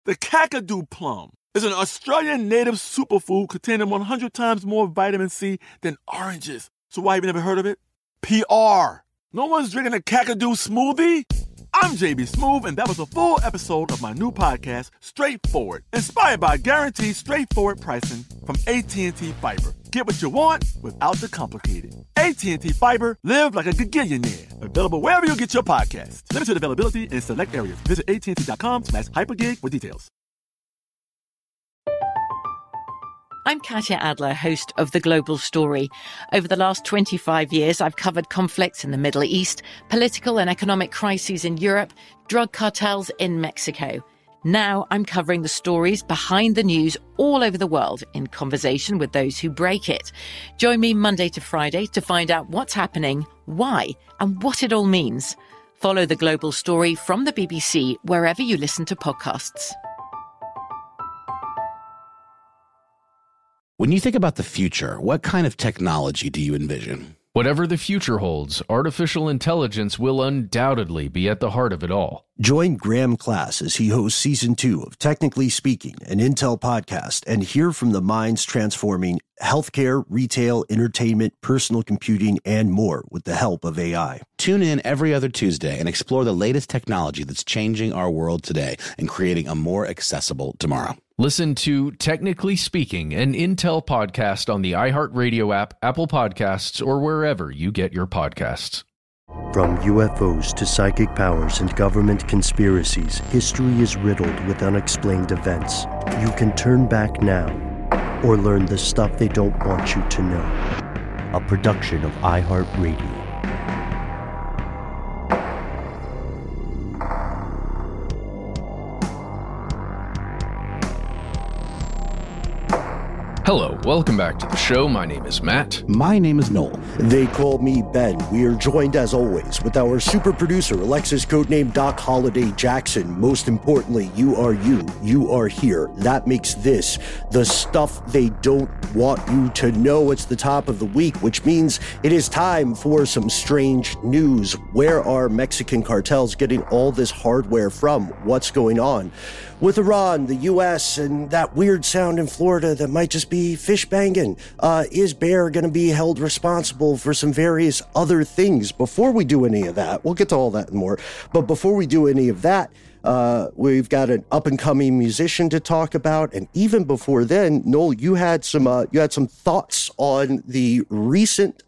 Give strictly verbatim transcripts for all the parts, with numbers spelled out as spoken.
The Kakadu plum is an Australian native superfood containing one hundred times more vitamin C than oranges. So why have you never heard of it? P R. No one's drinking a Kakadu smoothie? I'm J B Smoove, and that was a full episode of my new podcast, Straightforward, inspired by guaranteed straightforward pricing from A T and T Fiber. Get what you want without the complicated. A T and T Fiber, live like a gigillionaire. Available wherever you get your podcasts. Limited availability in select areas. Visit AT&T.com slash hypergig for details. I'm Katya Adler, host of The Global Story. Over the last twenty-five years, I've covered conflicts in the Middle East, political and economic crises in Europe, drug cartels in Mexico. Now I'm covering the stories behind the news all over the world in conversation with those who break it. Join me Monday to Friday to find out what's happening, why, and what it all means. Follow The Global Story from the B B C wherever you listen to podcasts. When you think about the future, what kind of technology do you envision? Whatever the future holds, artificial intelligence will undoubtedly be at the heart of it all. Join Graham Class as he hosts season two of Technically Speaking, an Intel podcast, and hear from the minds transforming healthcare, retail, entertainment, personal computing, and more with the help of A I. Tune in every other Tuesday and explore the latest technology that's changing our world today and creating a more accessible tomorrow. Listen to Technically Speaking, an Intel podcast on the iHeartRadio app, Apple Podcasts, or wherever you get your podcasts. From U F Os to psychic powers and government conspiracies, history is riddled with unexplained events. You can turn back now or learn the stuff they don't want you to know. A production of iHeartRadio. Hello, welcome back to the show. My name is Matt. My name is Noel. They call me Ben. We are joined, as always, with our super producer, Alexis, codename Doc Holliday Jackson. Most importantly, you are you. You are here. That makes this the stuff they don't want you to know. It's the top of the week, which means it is time for some strange news. Where are Mexican cartels getting all this hardware from? What's going on with Iran, the U S, and that weird sound in Florida that might just be fish banging? Uh, is Bayer going to be held responsible for some various other things? Before we do any of that, we'll get to all that and more, but before we do any of that, uh, we've got an up-and-coming musician to talk about, and even before then, Noel, you had some uh, you had some thoughts on the recent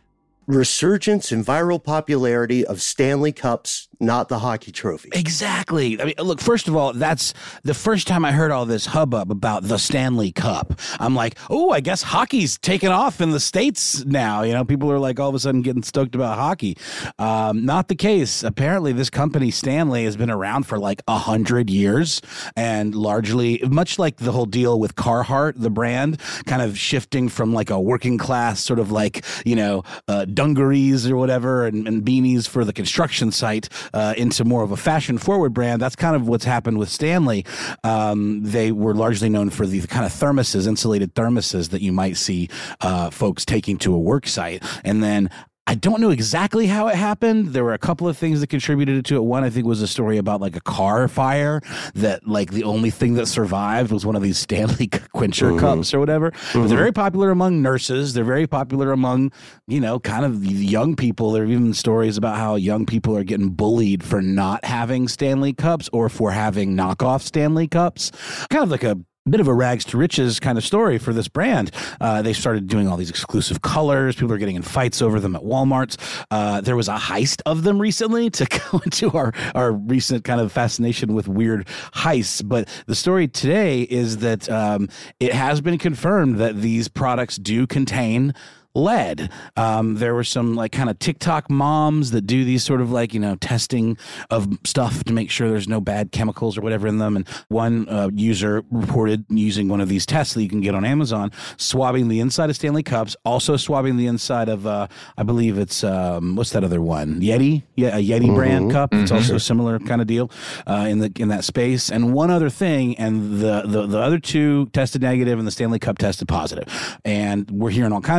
resurgence in viral popularity of Stanley Cups, not the hockey trophy. Exactly. I mean, look, first of all, that's the first time I heard all this hubbub about the Stanley Cup. I'm like, oh, I guess hockey's taken off in the States now. You know, people are like all of a sudden getting stoked about hockey. Um, not the case. Apparently, this company, Stanley, has been around for like a hundred years and largely, much like the whole deal with Carhartt, the brand, kind of shifting from like a working class sort of like, you know, uh, dungarees or whatever and, and beanies for the construction site uh, into more of a fashion forward brand. That's kind of what's happened with Stanley. Um, they were largely known for the kind of thermoses, insulated thermoses that you might see uh, folks taking to a work site. And then I don't know exactly how it happened. There were a couple of things that contributed to it. One, I think, was a story about like a car fire that like the only thing that survived was one of these Stanley Quencher mm-hmm. cups or whatever. Mm-hmm. But they're very popular among nurses. They're very popular among, you know, kind of young people. There are even stories about how young people are getting bullied for not having Stanley Cups or for having knockoff Stanley Cups. Kind of like a bit of a rags to riches kind of story for this brand. Uh, they started doing all these exclusive colors. People are getting in fights over them at Walmart's. Uh, there was a heist of them recently to go into our, our recent kind of fascination with weird heists. But the story today is that um, it has been confirmed that these products do contain lead. Um, there were some like kind of TikTok moms that do these sort of like, you know, testing of stuff to make sure there's no bad chemicals or whatever in them. And one uh, user reported using one of these tests that you can get on Amazon, swabbing the inside of Stanley Cups, also swabbing the inside of, uh, I believe it's, um, what's that other one? Yeti? Yeah, a Yeti mm-hmm. brand cup. It's mm-hmm. also a similar kind of deal uh, in the in that space. And one other thing, and the, the, the other two tested negative and the Stanley Cup tested positive. And we're hearing all kinds of reports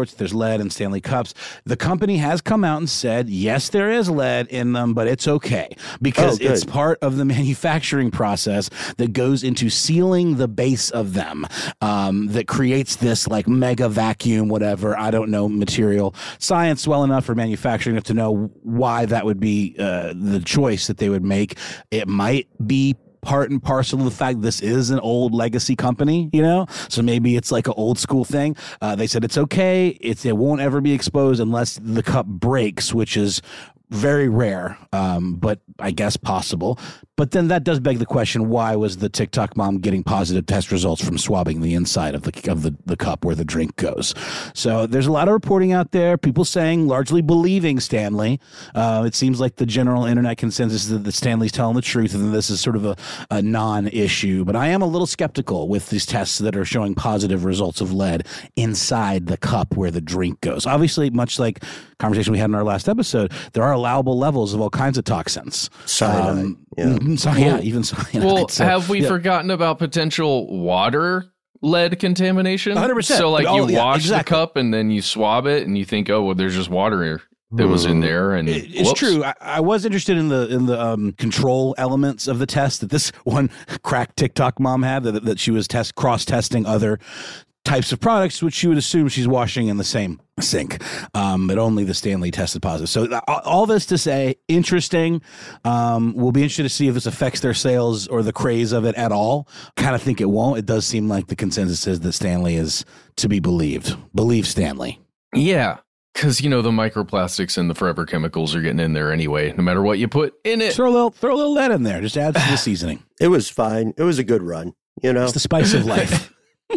reports there's lead in Stanley Cups. The company has come out and said, yes, there is lead in them, but it's okay because oh, it's part of the manufacturing process that goes into sealing the base of them um, that creates this like mega vacuum, whatever. I don't know material science well enough for manufacturing to know why that would be uh, the choice that they would make. It might be part and parcel of the fact this is an old legacy company, you know, so maybe it's like an old school thing. Uh, they said it's okay. It's, it won't ever be exposed unless the cup breaks, which is very rare, um, but I guess possible. But then that does beg the question, why was the TikTok mom getting positive test results from swabbing the inside of the of the, the cup where the drink goes? So there's a lot of reporting out there, people saying, largely believing Stanley. Uh, it seems like the general internet consensus is that, that Stanley's telling the truth, and this is sort of a, a non-issue. But I am a little skeptical with these tests that are showing positive results of lead inside the cup where the drink goes. Obviously, much like conversation we had in our last episode, there are allowable levels of all kinds of toxins. Cyanide. Um, yeah. Mm-hmm, so, yeah, even cyanide. Well, so, have we yeah. forgotten about potential water lead contamination? one hundred percent. So, like, all, you yeah, wash exactly. the cup and then you swab it and you think, oh, well, there's just water here that was in there. And it, it's whoops. true. I, I was interested in the in the um, control elements of the test that this one crack TikTok mom had, that, that she was test cross testing other types of products, which you would assume she's washing in the same sink, um, but only the Stanley tested positive. So uh, all this to say, interesting. Um, we'll be interested to see if this affects their sales or the craze of it at all. Kind of think it won't. It does seem like the consensus is that Stanley is to be believed. Believe Stanley. Yeah, because, you know, the microplastics and the forever chemicals are getting in there anyway, no matter what you put in it. Throw a little, throw a little lead in there. Just add to the seasoning. It was fine. It was a good run, you know? It's the spice of life.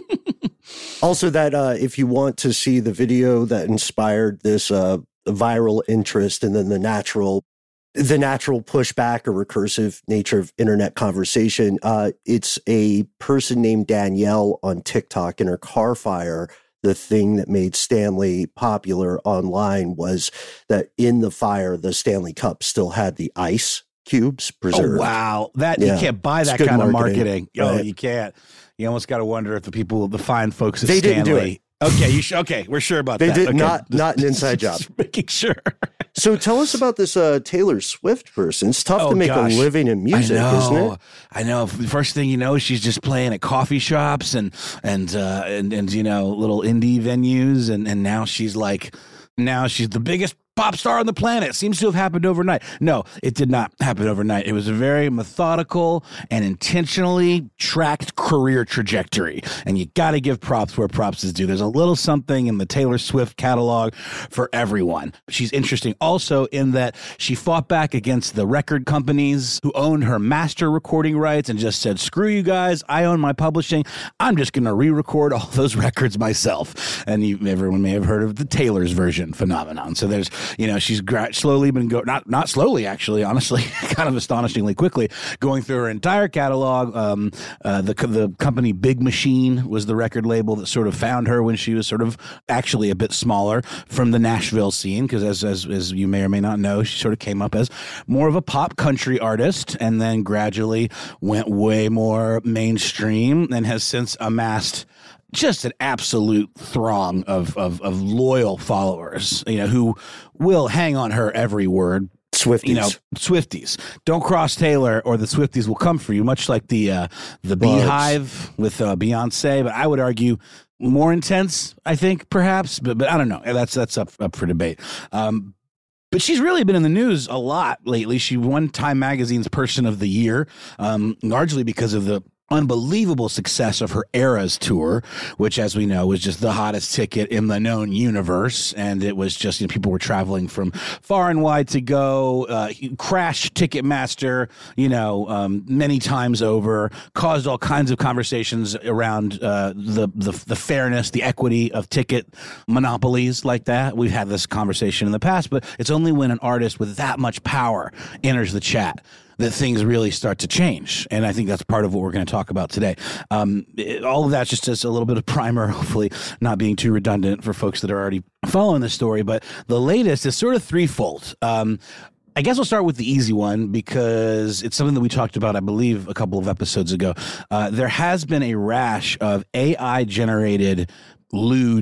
Also, that uh, if you want to see the video that inspired this uh, viral interest and then the natural, the natural pushback or recursive nature of internet conversation, uh, it's a person named Danielle on TikTok. In her car fire, the thing that made Stanley popular online was that in the fire, the Stanley Cup still had the ice cubes preserved. Oh, wow. That Yeah. you can't buy that It's kind good of marketing. marketing. Oh, Right. you can't. You almost got to wonder if the people, the fine folks at They Stanley. didn't do it. Okay, you sh- okay, we're sure about They that. did Okay. not, not an inside job. Just making sure. So tell us about this uh, Taylor Swift person. It's tough Oh, to make gosh. a living in music, I know, isn't it? I know. The first thing you know, she's just playing at coffee shops and and uh, and and you know, little indie venues, and and now she's like, now she's the biggest pop star on the planet. Seems to have happened overnight. No, it did not happen overnight. It was a very methodical and intentionally tracked career trajectory. And you got to give props where props is due. There's a little something in the Taylor Swift catalog for everyone. She's interesting also in that she fought back against the record companies who owned her master recording rights and just said, screw you guys, I own my publishing. I'm just going to re-record all those records myself. And you, everyone may have heard of the Taylor's version phenomenon. So there's, you know, she's gra- slowly been go not not slowly actually, honestly, kind of astonishingly quickly going through her entire catalog. Um, uh, the the company Big Machine was the record label that sort of found her when she was sort of actually a bit smaller from the Nashville scene, because as as as you may or may not know, she sort of came up as more of a pop country artist and then gradually went way more mainstream and has since amassed just an absolute throng of, of, of loyal followers, you know, who will hang on her every word. Swifties. You know, Swifties. Don't cross Taylor or the Swifties will come for you, much like the uh, the Beehive with uh, Beyonce. But I would argue more intense, I think, perhaps. But but I don't know. That's, that's up, up for debate. Um, But she's really been in the news a lot lately. She won Time Magazine's Person of the Year, um, largely because of the unbelievable success of her Eras tour, which, as we know, was just the hottest ticket in the known universe. And it was just, you know, people were traveling from far and wide to go. Uh, Crash Ticketmaster, you know, um, many times over, caused all kinds of conversations around uh, the, the the fairness, the equity of ticket monopolies like that. We've had this conversation in the past, but it's only when an artist with that much power enters the chat that things really start to change. And I think that's part of what we're going to talk about today. Um, it, all of that's just as a little bit of primer, hopefully not being too redundant for folks that are already following this story. But the latest is sort of threefold. Um, I guess I'll start with the easy one because it's something that we talked about, I believe, a couple of episodes ago. Uh, there has been a rash of A I-generated lewd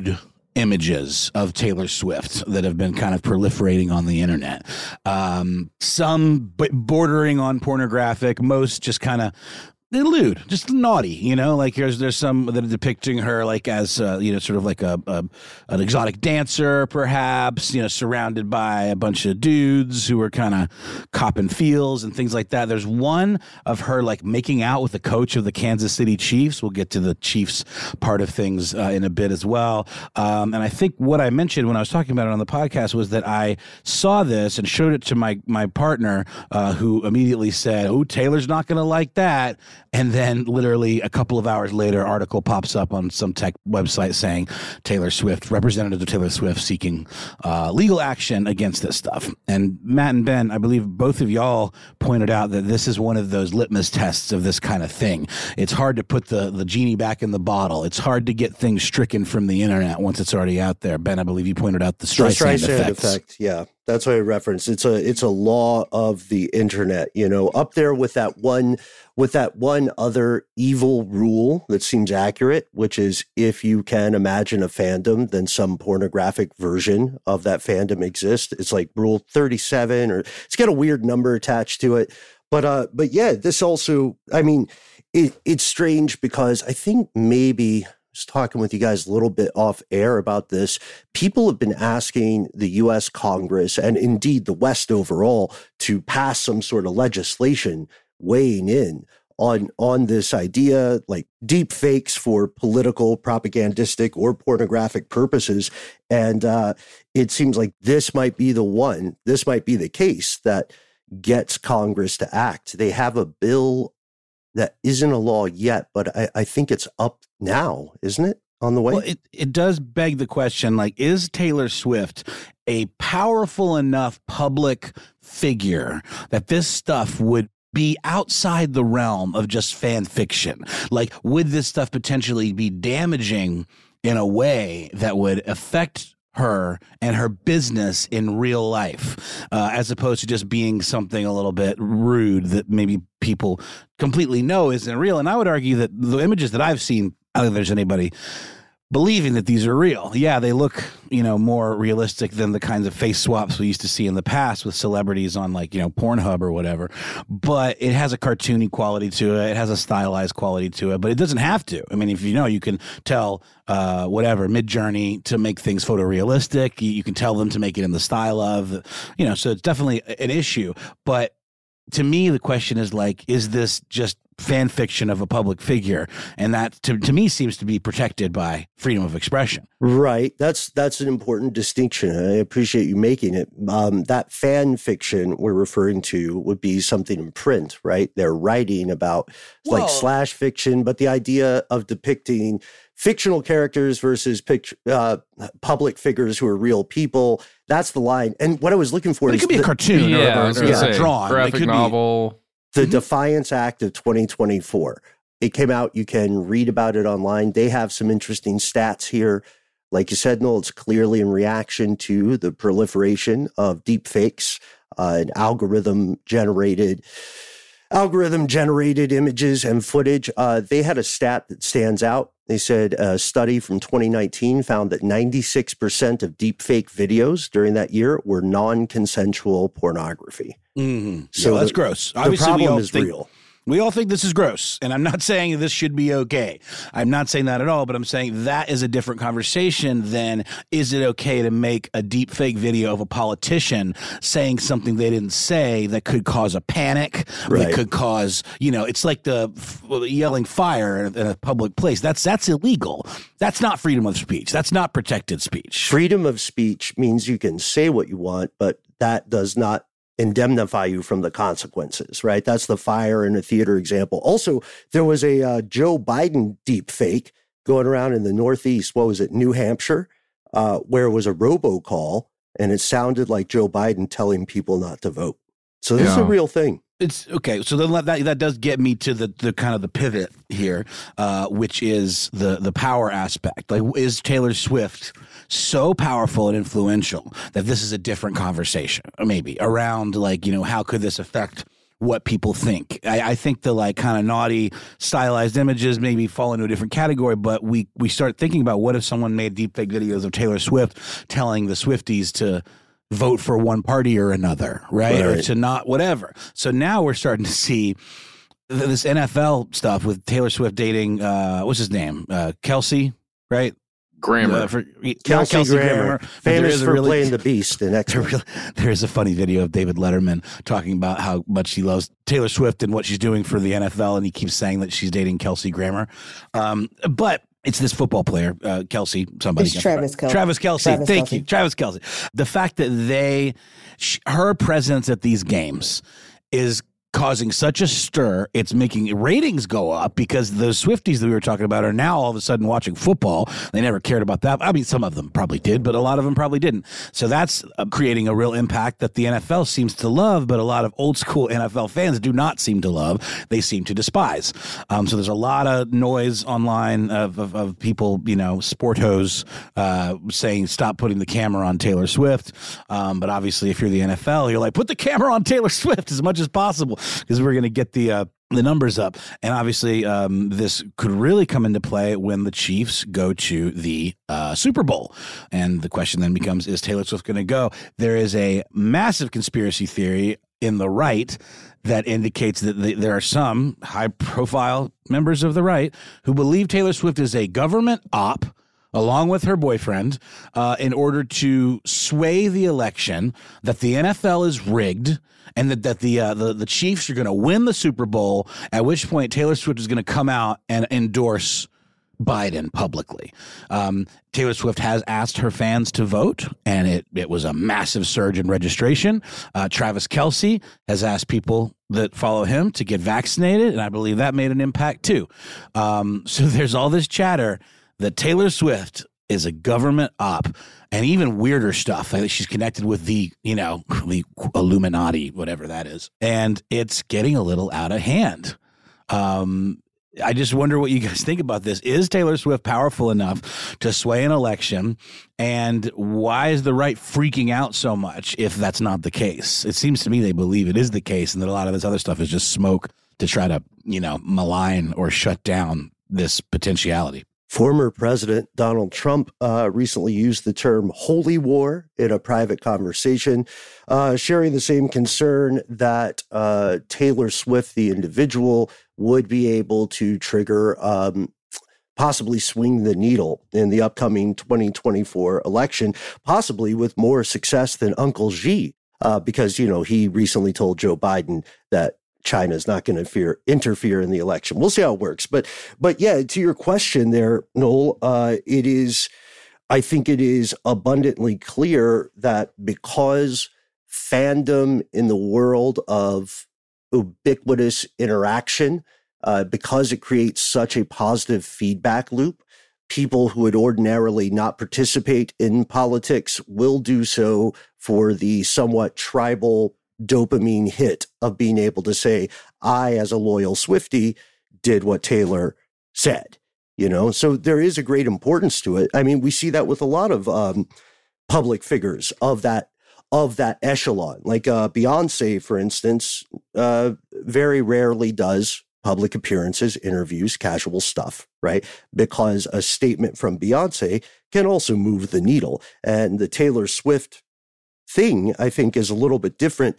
images of Taylor Swift that have been kind of proliferating on the internet. Um, some b- bordering on pornographic, most just kind of lewd, just naughty, you know, like there's there's some that are depicting her like as uh, you know, sort of like a, a an exotic dancer, perhaps, you know, surrounded by a bunch of dudes who are kind of copping feels and things like that. There's one of her like making out with the coach of the Kansas City Chiefs. We'll get to the Chiefs part of things uh, in a bit as well. Um, and I think what I mentioned when I was talking about it on the podcast was that I saw this and showed it to my my partner, uh, who immediately said, "Oh, Taylor's not going to like that." And then literally a couple of hours later, article pops up on some tech website saying Taylor Swift, representatives of Taylor Swift seeking uh, legal action against this stuff. And Matt and Ben, I believe both of y'all pointed out that this is one of those litmus tests of this kind of thing. It's hard to put the, the genie back in the bottle. It's hard to get things stricken from the internet once it's already out there. Ben, I believe you pointed out the Streisand, Streisand effects. effect. Yeah, that's what I referenced. It's a it's a law of the internet, you know, up there with that one with that one other evil rule that seems accurate, which is if you can imagine a fandom, then some pornographic version of that fandom exists. It's like rule thirty-seven, or it's got a weird number attached to it. But uh, but yeah, this also, I mean, it, it's strange because I think maybe I was talking with you guys a little bit off air about this. People have been asking the U S Congress and indeed the West overall to pass some sort of legislation weighing in on, on this idea, like deep fakes for political, propagandistic, or pornographic purposes. And uh, it seems like this might be the one, this might be the case that gets Congress to act. They have a bill that isn't a law yet, but I, I think it's up now, isn't it? On the way? Well, it, it does beg the question, like, is Taylor Swift a powerful enough public figure that this stuff would be outside the realm of just fan fiction? Like, would this stuff potentially be damaging in a way that would affect her and her business in real life, uh, as opposed to just being something a little bit rude that maybe people completely know isn't real? And I would argue that the images that I've seen, I don't think there's anybody believing that these are real. Yeah, they look, you know, more realistic than the kinds of face swaps we used to see in the past with celebrities on, like, you know, Pornhub or whatever. But it has a cartoony quality to it. It has a stylized quality to it, but it doesn't have to. I mean, if you know, you can tell uh, whatever, Midjourney to make things photorealistic. You, you can tell them to make it in the style of, you know, so it's definitely an issue. But to me, the question is, like, is this just fan fiction of a public figure? And that, to, to me, seems to be protected by freedom of expression. Right. That's that's an important distinction. I appreciate you making it. Um, that fan fiction we're referring to would be something in print, right? They're writing about like slash fiction, but the idea of depicting fictional characters versus picture, uh, public figures who are real people, that's the line. And what I was looking for but is it could be the, a cartoon yeah, or, I was or, gonna or say, drawn. graphic it could novel. Be, the mm-hmm. Defiance Act of twenty twenty-four. It came out. You can read about it online. They have some interesting stats here. Like you said, Noel, it's clearly in reaction to the proliferation of deep fakes, uh, and algorithm generated algorithm generated images and footage. Uh, they had a stat that stands out. They said a study from twenty nineteen found that ninety-six percent of deep fake videos during that year were non-consensual pornography. Mm-hmm. So yeah, that's the, gross. The Obviously, problem we all is think, real. We all think this is gross, and I'm not saying this should be okay. I'm not saying that at all, but I'm saying that is a different conversation than is it okay to make a deep fake video of a politician saying something they didn't say that could cause a panic, right. that could cause, you know, it's like the f- yelling fire in a public place. That's that's illegal. That's not freedom of speech. That's not protected speech. Freedom of speech means you can say what you want, but that does not indemnify you from the consequences, right? That's the fire in a theater example. Also, there was a uh, Joe Biden deep fake going around in the Northeast. What was it? New Hampshire, uh, where it was a robocall and it sounded like Joe Biden telling people not to vote. So this yeah. is a real thing. It's okay. So then that that does get me to the, the kind of the pivot here, uh, which is the the power aspect. Like, is Taylor Swift so powerful and influential that this is a different conversation, maybe around, like, you know, how could this affect what people think. I, I think the like kind of naughty stylized images maybe fall into a different category, but we we start thinking about what if someone made deepfake videos of Taylor Swift telling the Swifties to vote for one party or another, right? right? Or to not whatever. So now we're starting to see this N F L stuff with Taylor Swift dating, uh, what's his name? Uh, Kelsey, right? Grammer. Uh, for, Kelsey, Kelsey Grammer. Grammer. Famous for really, playing the Beast in X-Men. There is a funny video of David Letterman talking about how much he loves Taylor Swift and what she's doing for the N F L, and he keeps saying that she's dating Kelsey Grammer. Um, but it's this football player, uh, Kelsey, somebody. It's Travis Kelce. Travis Kelce. Travis Thank Kelce. you. Travis Kelce. The fact that they, sh- her presence at these games is causing such a stir, it's making ratings go up because the Swifties that we were talking about are now all of a sudden watching football. They never cared about that. I mean, some of them probably did, but a lot of them probably didn't. So that's uh, creating a real impact that the N F L seems to love, but a lot of old school N F L fans do not seem to love. They seem to despise. Um, so there's a lot of noise online of, of, of people, you know, sportos uh, saying stop putting the camera on Taylor Swift. Um, but obviously, if you're the N F L, you're like, put the camera on Taylor Swift as much as possible, because we're going to get the uh, the numbers up. And obviously, um, this could really come into play when the Chiefs go to the uh, Super Bowl. And the question then becomes, is Taylor Swift going to go? There is a massive conspiracy theory in the right that indicates that the, there are some high-profile members of the right who believe Taylor Swift is a government op, along with her boyfriend, uh, in order to sway the election, that the N F L is rigged, and that, that the, uh, the the Chiefs are going to win the Super Bowl, at which point Taylor Swift is going to come out and endorse Biden publicly. Um, Taylor Swift has asked her fans to vote, and it, it was a massive surge in registration. Uh, Travis Kelce has asked people that follow him to get vaccinated, and I believe that made an impact too. Um, so there's all this chatter that Taylor Swift is a government op, and even weirder stuff. Like she's connected with the, you know, the Illuminati, whatever that is. And it's getting a little out of hand. Um, I just wonder what you guys think about this. Is Taylor Swift powerful enough to sway an election? And why is the right freaking out so much if that's not the case? It seems to me they believe it is the case, and that a lot of this other stuff is just smoke to try to, you know, malign or shut down this potentiality. Former President Donald Trump uh, recently used the term holy war in a private conversation, uh, sharing the same concern that uh, Taylor Swift, the individual, would be able to trigger, um, possibly swing the needle in the upcoming twenty twenty-four election, possibly with more success than Uncle Xi, uh, because, you know, he recently told Joe Biden that China's not going to interfere in the election. We'll see how it works. But, but yeah, to your question there, Noel, uh, it is, I think it is abundantly clear that because fandom in the world of ubiquitous interaction, uh, because it creates such a positive feedback loop, people who would ordinarily not participate in politics will do so for the somewhat tribal dopamine hit of being able to say, I, as a loyal Swiftie, did what Taylor said, you know? So there is a great importance to it. I mean, we see that with a lot of um, public figures of that, of that echelon. Like uh, Beyonce, for instance, uh, very rarely does public appearances, interviews, casual stuff, right? Because a statement from Beyonce can also move the needle. And the Taylor Swift thing, I think, is a little bit different.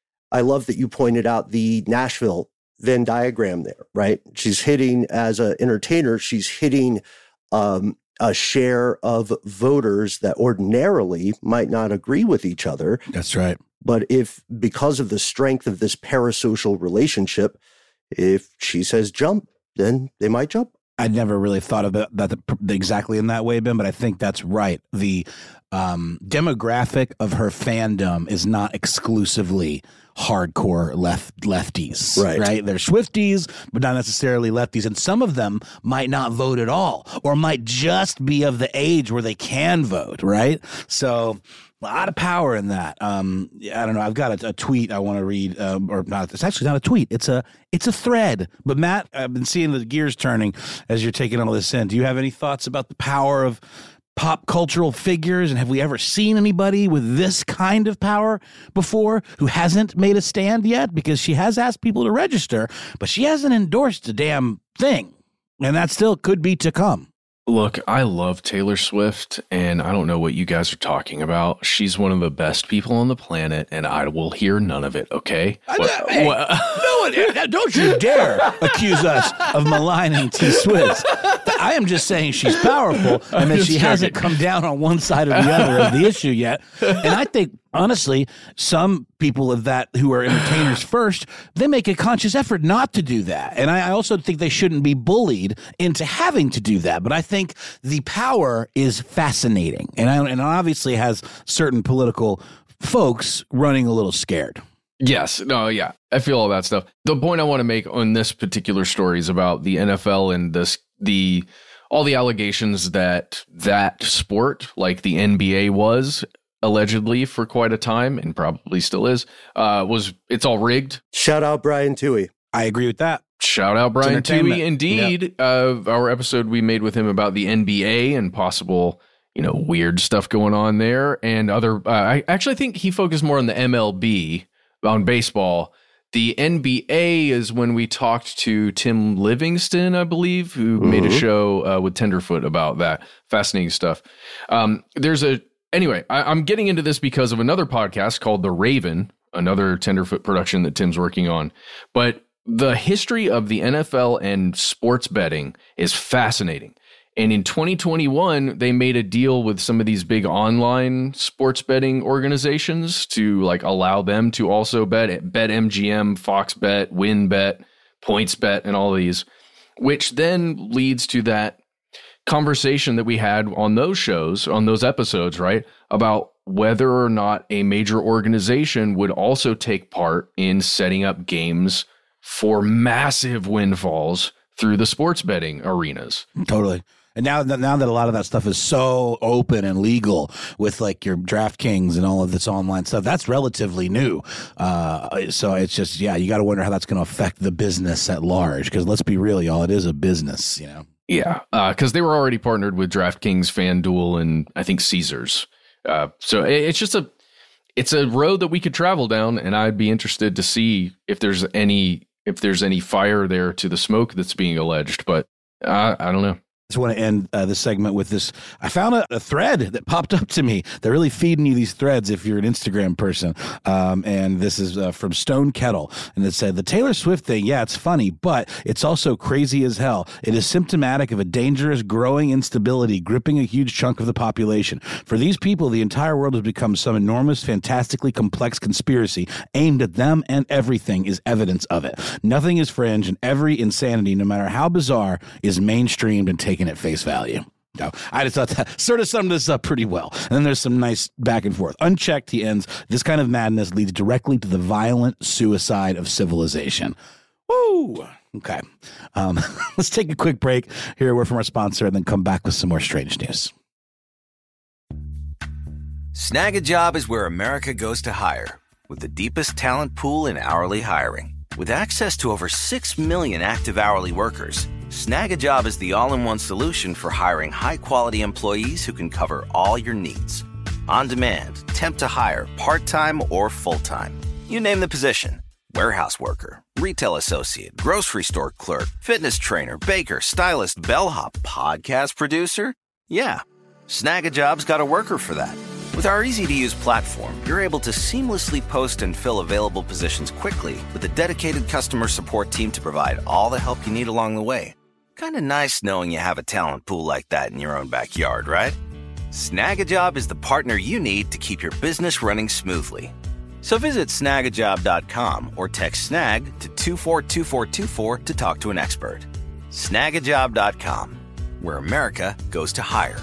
I love that you pointed out the Nashville Venn diagram there, right? She's hitting, as an entertainer, she's hitting um, a share of voters that ordinarily might not agree with each other. That's right. But if, because of the strength of this parasocial relationship, if she says jump, then they might jump. I never really thought of that, that the, exactly in that way, Ben, but I think that's right. The um, demographic of her fandom is not exclusively hardcore left lefties, right? right? They're Swifties, but not necessarily lefties. And some of them might not vote at all, or might just be of the age where they can vote, right? So a lot of power in that. Um, I don't know. I've got a, a tweet I want to read, um, or not. It's actually not a tweet. It's a it's a thread. But Matt, I've been seeing the gears turning as you're taking all this in. Do you have any thoughts about the power of pop cultural figures, and have we ever seen anybody with this kind of power before who hasn't made a stand yet? Because she has asked people to register, but she hasn't endorsed a damn thing, and that still could be to come. Look, I love Taylor Swift, and I don't know what you guys are talking about. She's one of the best people on the planet, and I will hear none of it, okay? What, hey, what? No one, don't you dare accuse us of maligning T Swift. I am just saying she's powerful, and that she hasn't come down on one side or the other of the issue yet. And I think, honestly, some people of that who are entertainers first, they make a conscious effort not to do that. And I also think they shouldn't be bullied into having to do that. But I think the power is fascinating, and I, and obviously has certain political folks running a little scared. Yes. No, yeah. I feel all that stuff. The point I want to make on this particular story is about the N F L and this, the, all the allegations that that sport, like the N B A was, allegedly for quite a time, and probably still is, uh, was, it's all rigged. Shout out Brian Toohey. I agree with that. Shout out Brian Toohey. Indeed. Yep. Uh, our episode we made with him about the N B A and possible, you know, weird stuff going on there, and other, uh, I actually think he focused more on the M L B, on baseball. The N B A is when we talked to Tim Livingston, I believe, who mm-hmm. made a show uh, with Tenderfoot about that. Fascinating stuff. Um, there's a, anyway, I, I'm getting into this because of another podcast called The Raven, another Tenderfoot production that Tim's working on. But the history of the N F L and sports betting is fascinating. And in twenty twenty-one, they made a deal with some of these big online sports betting organizations to like allow them to also bet, BetMGM, FoxBet, WinBet, PointsBet, and all these, which then leads to that conversation that we had on those shows, on those episodes, right? About whether or not a major organization would also take part in setting up games for massive windfalls through the sports betting arenas. Totally. And now, now that a lot of that stuff is so open and legal with like your DraftKings and all of this online stuff, that's relatively new. Uh, so it's just, yeah, you got to wonder how that's going to affect the business at large. Because let's be real, y'all, it is a business, you know? Yeah, because uh, they were already partnered with DraftKings, FanDuel, and I think Caesars. Uh, so it, it's just a, it's a road that we could travel down, and I'd be interested to see if there's any, if there's any fire there to the smoke that's being alleged. But uh, I don't know. I just want to end uh, this segment with this. I found a, a thread that popped up to me. They're really feeding you these threads if you're an Instagram person. Um, and this is uh, from Stone Kettle. And it said, the Taylor Swift thing, yeah, it's funny, but it's also crazy as hell. It is symptomatic of a dangerous, growing instability gripping a huge chunk of the population. For these people, the entire world has become some enormous, fantastically complex conspiracy aimed at them, and everything is evidence of it. Nothing is fringe, and every insanity, no matter how bizarre, is mainstreamed and taken at face value. No, I just thought that sort of summed this up pretty well. And then there's some nice back and forth. Unchecked, he ends, this kind of madness leads directly to the violent suicide of civilization. Woo! Okay. Um, let's take a quick break, hear a word from our sponsor, and then come back with some more strange news. Snag a Job is where America goes to hire, with the deepest talent pool in hourly hiring. With access to over six million active hourly workers, Snag a Job is the all-in-one solution for hiring high-quality employees who can cover all your needs. On demand, temp to hire, part-time or full-time. You name the position. Warehouse worker, retail associate, grocery store clerk, fitness trainer, baker, stylist, bellhop, podcast producer. Yeah, Snag a Job's got a worker for that. With our easy-to-use platform, you're able to seamlessly post and fill available positions quickly with a dedicated customer support team to provide all the help you need along the way. Kind of nice knowing you have a talent pool like that in your own backyard, right? Snag a Job is the partner you need to keep your business running smoothly. So visit snag a job dot com or text SNAG to two four two four two four to talk to an expert. snag a job dot com, where America goes to hire.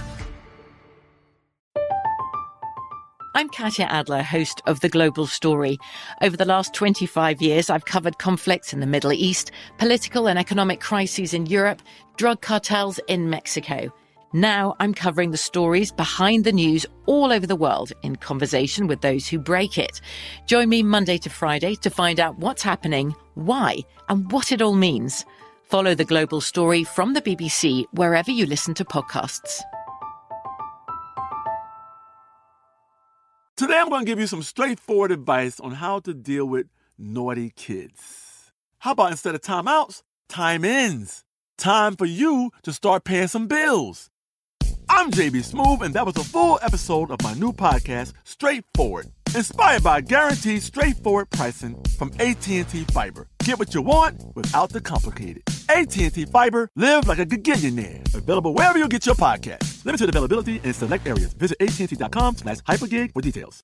I'm Katya Adler, host of The Global Story. Over the last twenty-five years, I've covered conflicts in the Middle East, political and economic crises in Europe, drug cartels in Mexico. Now I'm covering the stories behind the news all over the world in conversation with those who break it. Join me Monday to Friday to find out what's happening, why, and what it all means. Follow The Global Story from the B B C wherever you listen to podcasts. Today I'm going to give you some straightforward advice on how to deal with naughty kids. How about instead of timeouts, time-ins? Time for you to start paying some bills. I'm J B Smoove, and that was a full episode of my new podcast, Straightforward, inspired by guaranteed straightforward pricing from A T and T Fiber. Get what you want without the complicated. A T and T Fiber, live like a gigillionaire. Available wherever you get your podcast. Limited availability in select areas. Visit att.com slash hypergig for details.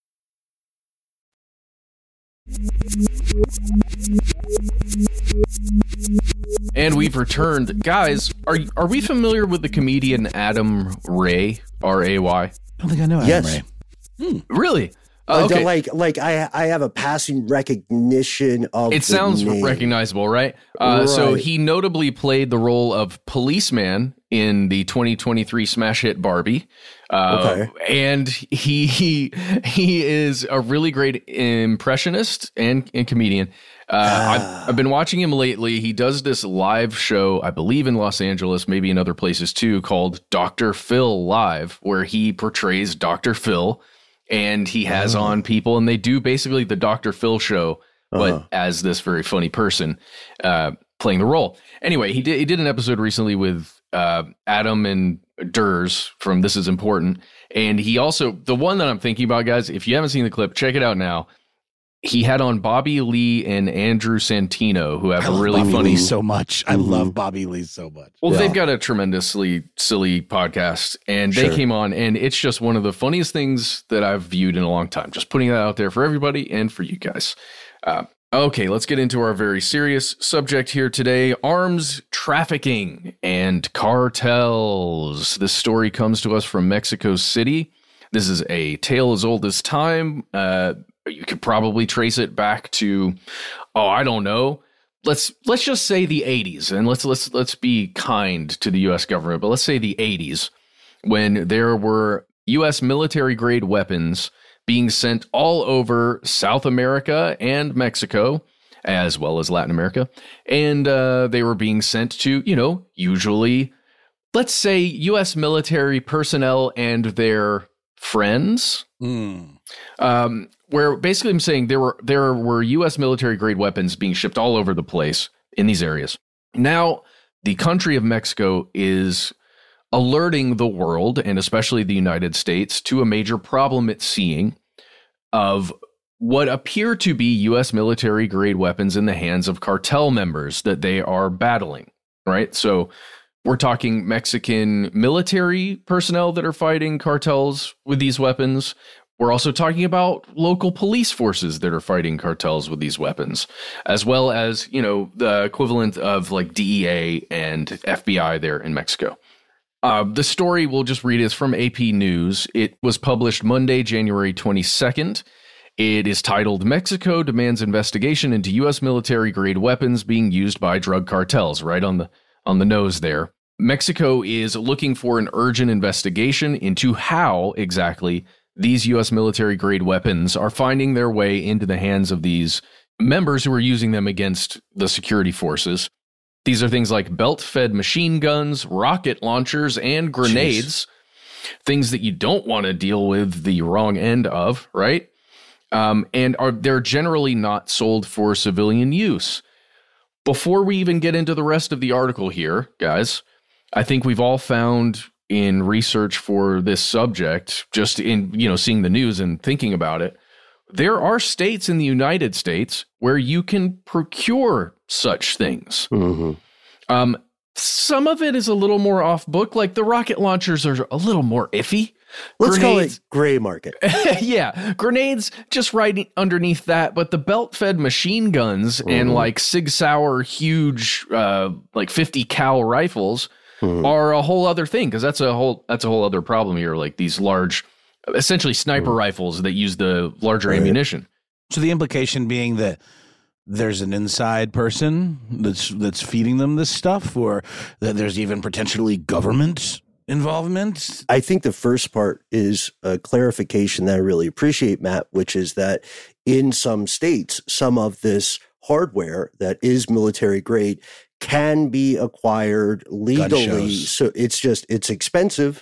And we've returned. Guys, are are we familiar with the comedian Adam Ray? R A Y? I don't think I know Adam Yes. Ray. Hmm. Really? Uh, Uh, okay. Like, like I, I have a passing recognition of. It the sounds name. recognizable, right? Uh, So Right. he notably played the role of policeman in the twenty twenty-three smash hit Barbie. Uh, Okay. And he, he he is a really great impressionist and, and comedian. Uh, Ah. I've, I've been watching him lately. He does this live show, I believe in Los Angeles, maybe in other places too, called Doctor Phil Live, where he portrays Doctor Phil. And he has Oh. on people, and they do basically the Doctor Phil show, but Uh-huh. as this very funny person uh, playing the role. Anyway, he did he did an episode recently with uh, Adam and Durs from This Is Important, and he also, the one that I'm thinking about, guys, if you haven't seen the clip, check it out now. He had on Bobby Lee and Andrew Santino, who have I a love really Bobby funny Lee so much. I Mhm. love Bobby Lee so much. Well, Yeah. they've got a tremendously silly podcast, and they Sure. came on, and it's just one of the funniest things that I've viewed in a long time. Just putting that out there for everybody and for you guys. Uh, okay, let's get into our very serious subject here today: arms trafficking and cartels. This story comes to us from Mexico City. This is a tale as old as time. Uh, you could probably trace it back to, oh, I don't know. Let's let's just say the eighties, and let's let's let's be kind to the U S government, but let's say the eighties, when there were U S military grade weapons being sent all over South America and Mexico, as well as Latin America, and uh, they were being sent to, you know, usually, let's say U S military personnel and their friends. Mm. Um, where basically I'm saying there were there were U S military grade weapons being shipped all over the place in these areas. Now, the country of Mexico is alerting the world, and especially the United States, to a major problem it's seeing of what appear to be U S military grade weapons in the hands of cartel members that they are battling, right? So we're talking Mexican military personnel that are fighting cartels with these weapons. We're also talking about local police forces that are fighting cartels with these weapons, as well as, you know, the equivalent of like D E A and F B I there in Mexico. Uh, the story we'll just read is from A P News. It was published Monday, January twenty-second. It is titled, Mexico Demands Investigation into U S Military Grade Weapons Being Used by Drug Cartels, right on the on the nose there. Mexico is looking for an urgent investigation into how exactly these U S military grade weapons are finding their way into the hands of these members who are using them against the security forces. These are things like belt-fed machine guns, rocket launchers, and grenades, things that you don't want to deal with the wrong end of, right? Um, and are they're generally not sold for civilian use. Before we even get into the rest of the article here, guys, I think we've all found in research for this subject, just in, you know, seeing the news and thinking about it, there are states in the United States where you can procure such things. Mm-hmm. Um, some of it is a little more off book, like the rocket launchers are a little more iffy. Let's Grenades, call it gray market. yeah, grenades just right underneath that, but the belt-fed machine guns Mm-hmm. and like Sig Sauer huge, uh, like fifty cal rifles Mm-hmm. are a whole other thing, because that's a whole that's a whole other problem here. Like these large, essentially sniper Mm-hmm. rifles that use the larger Right. ammunition. So the implication being that there's an inside person that's that's feeding them this stuff, or that there's even potentially government involvement. I think the first part is a clarification that I really appreciate, Matt, which is that in some states, some of this hardware that is military grade can be acquired legally. shows. So it's just, it's expensive.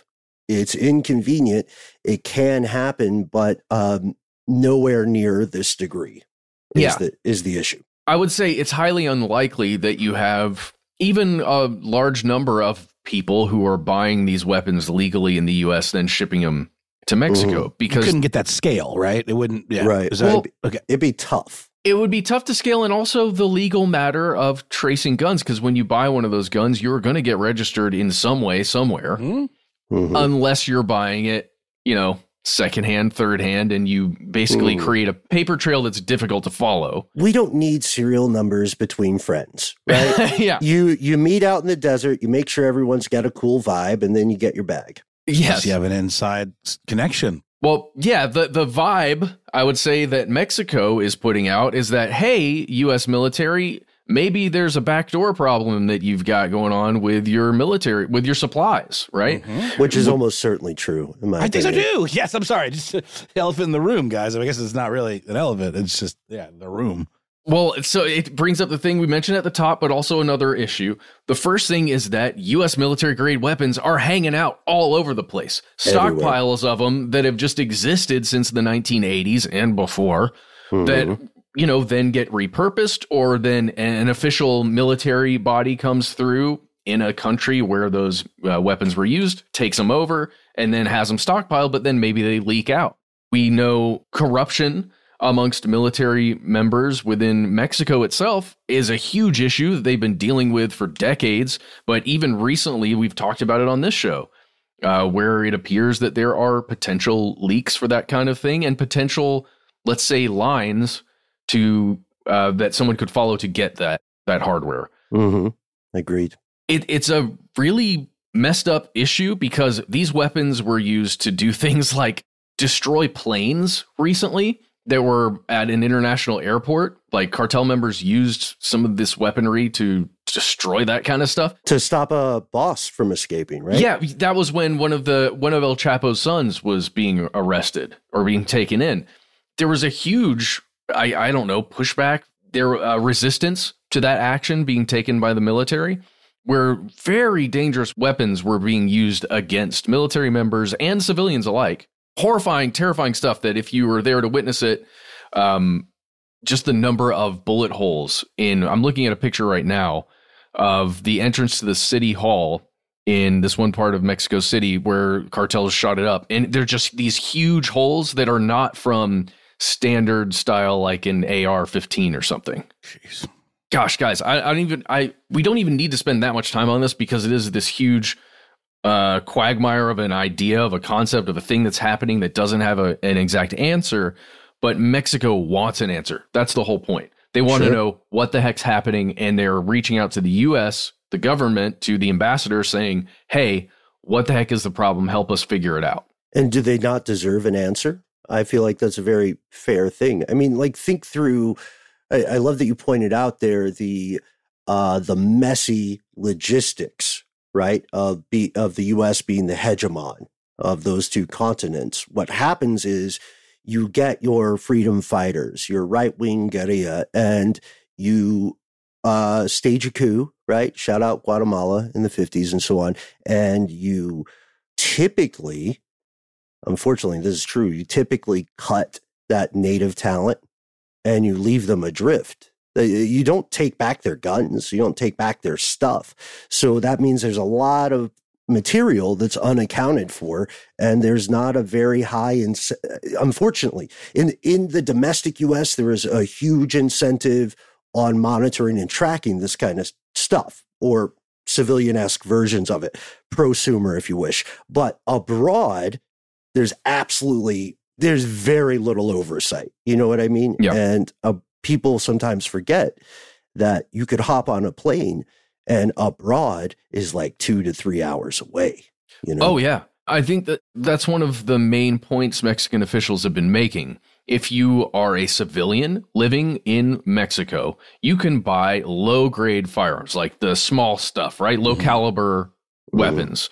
It's inconvenient. It can happen, but um, nowhere near this degree is, yeah. the, is the issue. I would say it's highly unlikely that you have even a large number of people who are buying these weapons legally in the U S then shipping them to Mexico, mm-hmm. because you couldn't get that scale, right? It wouldn't. Yeah. Right. That, well, okay. It'd be tough. It would be tough to scale, and also the legal matter of tracing guns, because when you buy one of those guns, you're going to get registered in some way somewhere, mm-hmm. unless you're buying it, you know, secondhand, third hand, and you basically mm. create a paper trail that's difficult to follow. We don't need serial numbers between friends, right? yeah. You you meet out in the desert, you make sure everyone's got a cool vibe, and then you get your bag. Yes. You have an inside connection. Well, yeah, the, the vibe, I would say, that Mexico is putting out is that, hey, U S military, maybe there's a backdoor problem that you've got going on with your military, with your supplies, right? Mm-hmm. Which is almost certainly true, in my I opinion. think so too. Yes, I'm sorry. Just the elephant in the room, guys. I guess it's not really an elephant. It's just, yeah, the room. Well, so it brings up the thing we mentioned at the top, but also another issue. The first thing is that U S military-grade weapons are hanging out all over the place. Everywhere. Stockpiles of them that have just existed since the nineteen eighties and before mm-hmm. that, you know, then get repurposed, or then an official military body comes through in a country where those uh, weapons were used, takes them over, and then has them stockpiled, but then maybe they leak out. We know corruption amongst military members within Mexico itself is a huge issue that they've been dealing with for decades. But even recently, we've talked about it on this show, uh, where it appears that there are potential leaks for that kind of thing, and potential, let's say, lines to uh, that someone could follow to get that that hardware. Mm-hmm. Agreed. It, it's a really messed up issue, because these weapons were used to do things like destroy planes recently that were at an international airport. Like, cartel members used some of this weaponry to destroy that kind of stuff. To stop a boss from escaping, right? Yeah, that was when one of the one of El Chapo's sons was being arrested or being taken in. There was a huge, I, I don't know, pushback, there uh, resistance to that action being taken by the military, where very dangerous weapons were being used against military members and civilians alike. Horrifying, terrifying stuff that if you were there to witness it, um, just the number of bullet holes in, I'm looking at a picture right now of the entrance to the city hall in this one part of Mexico City where cartels shot it up. And they're just these huge holes that are not from standard style, like an A R fifteen or something. Jeez. Gosh, guys, I, I don't even, I, we don't even need to spend that much time on this, because it is this huge uh, quagmire of an idea, of a concept, of a thing that's happening that doesn't have a, an exact answer, but Mexico wants an answer. That's the whole point. They want Sure. to know what the heck's happening, and they're reaching out to the U S, the government, to the ambassador saying, hey, what the heck is the problem? Help us figure it out. And do they not deserve an answer? I feel like that's a very fair thing. I mean, like, think through, I, I love that you pointed out there the uh, the messy logistics, right, of be, of the U S being the hegemon of those two continents. What happens is you get your freedom fighters, your right-wing guerrilla, and you uh, stage a coup, right? Shout out Guatemala in the fifties and so on. And you typically, unfortunately, this is true, you typically cut that native talent and you leave them adrift. You don't take back their guns. You don't take back their stuff. So that means there's a lot of material that's unaccounted for, and there's not a very high, ins- unfortunately, in, in the domestic U S, there is a huge incentive on monitoring and tracking this kind of stuff, or civilian-esque versions of it, prosumer, if you wish. But abroad, there's absolutely, there's very little oversight. You know what I mean? Yeah. And uh, people sometimes forget that you could hop on a plane and abroad is like two to three hours away. You know? Oh, yeah. I think that that's one of the main points Mexican officials have been making. If you are a civilian living in Mexico, you can buy low-grade firearms, like the small stuff, right? Low-caliber mm-hmm. weapons.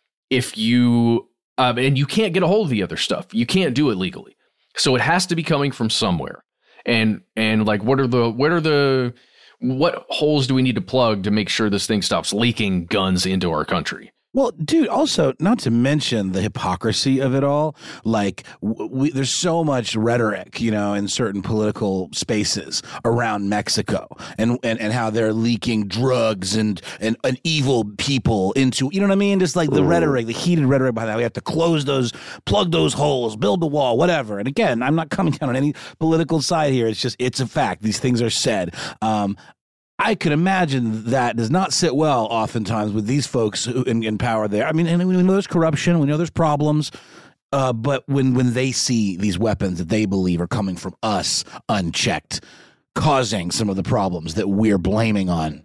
If you, um, and you can't get a hold of the other stuff. You can't do it legally. So it has to be coming from somewhere. And, and like, what are the, what are the, what holes do we need to plug to make sure this thing stops leaking guns into our country? Well, dude, also, not to mention the hypocrisy of it all. Like, we, there's so much rhetoric, you know, in certain political spaces around Mexico and, and, and how they're leaking drugs and, and, and evil people into, you know what I mean? Just like the rhetoric, the heated rhetoric behind that. We have to close those, plug those holes, build the wall, whatever. And again, I'm not coming down on any political side here. It's just, it's a fact. These things are said. Um, I could imagine that does not sit well oftentimes with these folks who, in, in power there. I mean, and we know there's corruption, we know there's problems, uh, but when, when they see these weapons that they believe are coming from us unchecked, causing some of the problems that we're blaming on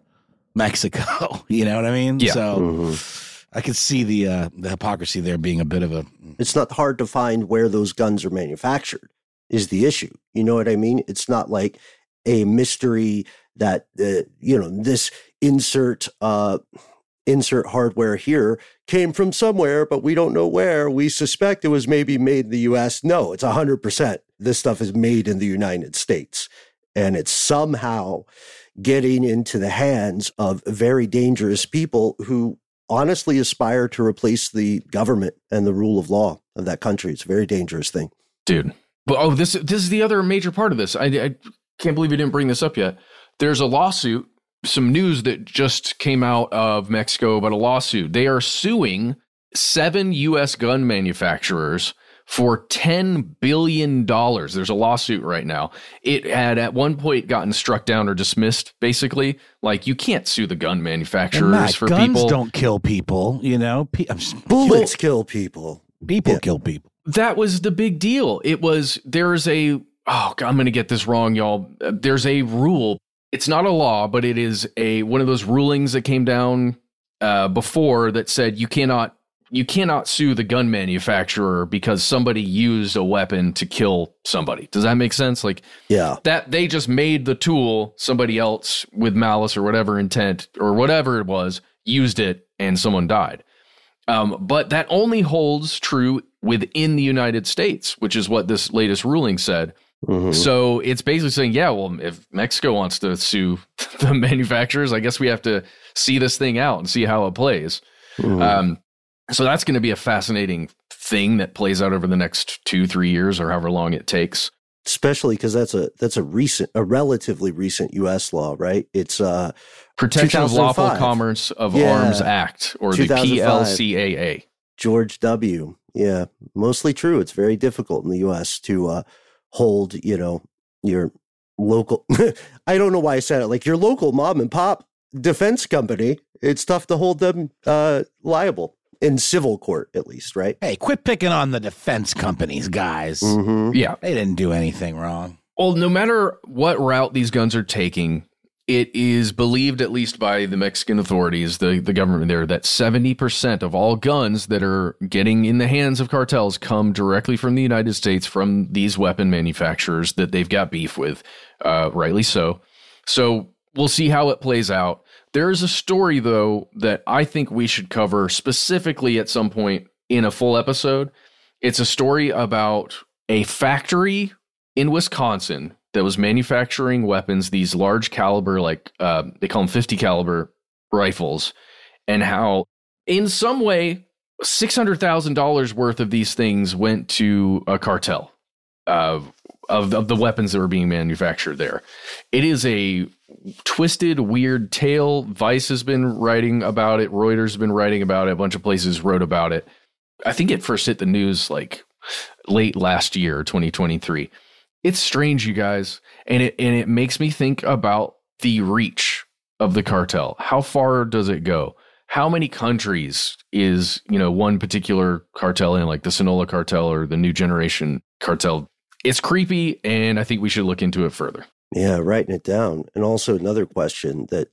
Mexico, you know what I mean? Yeah. So Mm-hmm. I could see the uh, the hypocrisy there being a bit of a... It's not hard to find where those guns are manufactured is the issue. You know what I mean? It's not like a mystery that, uh, you know, this insert uh, insert hardware here came from somewhere, but we don't know where. We suspect it was maybe made in the U S. No, it's one hundred percent. This stuff is made in the United States. And it's somehow getting into the hands of very dangerous people who honestly aspire to replace the government and the rule of law of that country. It's a very dangerous thing. Dude. But, oh, this, this is the other major part of this. I, I can't believe you didn't bring this up yet. There's a lawsuit, some news that just came out of Mexico about a lawsuit. They are suing seven U S gun manufacturers for ten billion dollars. There's a lawsuit right now. It had at one point gotten struck down or dismissed, basically. Like, you can't sue the gun manufacturers Matt, for guns people. don't kill people, you know? Pe- Bullets kill people. People Yeah. kill people. That was the big deal. It was, there's a, oh, God, I'm going to get this wrong, y'all. Uh, There's a rule. It's not a law, but it is a one of those rulings that came down uh, before that said you cannot you cannot sue the gun manufacturer because somebody used a weapon to kill somebody. Does that make sense? Like, Yeah. that they just made the tool, somebody else with malice or whatever intent or whatever it was used it and someone died. Um, but that only holds true within the United States, which is what this latest ruling said. Mhm. So it's basically saying, yeah, well, if Mexico wants to sue the manufacturers, I guess we have to see this thing out and see how it plays. Mhm. Um, so that's going to be a fascinating thing that plays out over the next two, three years or however long it takes. Especially because that's a that's a recent, a relatively recent U S law, right? It's uh, Protection of Lawful two thousand five. Commerce of Yeah. Arms Act, or the two thousand five. P L C A A. George W. Yeah, mostly true. It's very difficult in the U S to uh, hold, you know, your local. I don't know why I said it. Like your local mom and pop defense company. It's tough to hold them uh, liable in civil court, at least, right? Hey, quit picking on the defense companies, guys. Mm-hmm. Yeah. They didn't do anything wrong. Well, no matter what route these guns are taking, it is believed, at least by the Mexican authorities, the, the government there, that seventy percent of all guns that are getting in the hands of cartels come directly from the United States, from these weapon manufacturers that they've got beef with, uh, rightly so. So we'll see how it plays out. There is a story, though, that I think we should cover specifically at some point in a full episode. It's a story about a factory in Wisconsin that was manufacturing weapons, these large caliber, like uh, they call them fifty caliber rifles, and how in some way six hundred thousand dollars worth of these things went to a cartel uh, of, of the weapons that were being manufactured there. It is a twisted, weird tale. Vice has been writing about it. Reuters has been writing about it. A bunch of places wrote about it. I think it first hit the news like late last year, twenty twenty-three. It's strange, you guys, and it and it makes me think about the reach of the cartel. How far does it go? How many countries is, you know, one particular cartel in, like the Sinaloa cartel or the New Generation cartel? It's creepy, and I think we should look into it further. Yeah, writing it down. And also another question that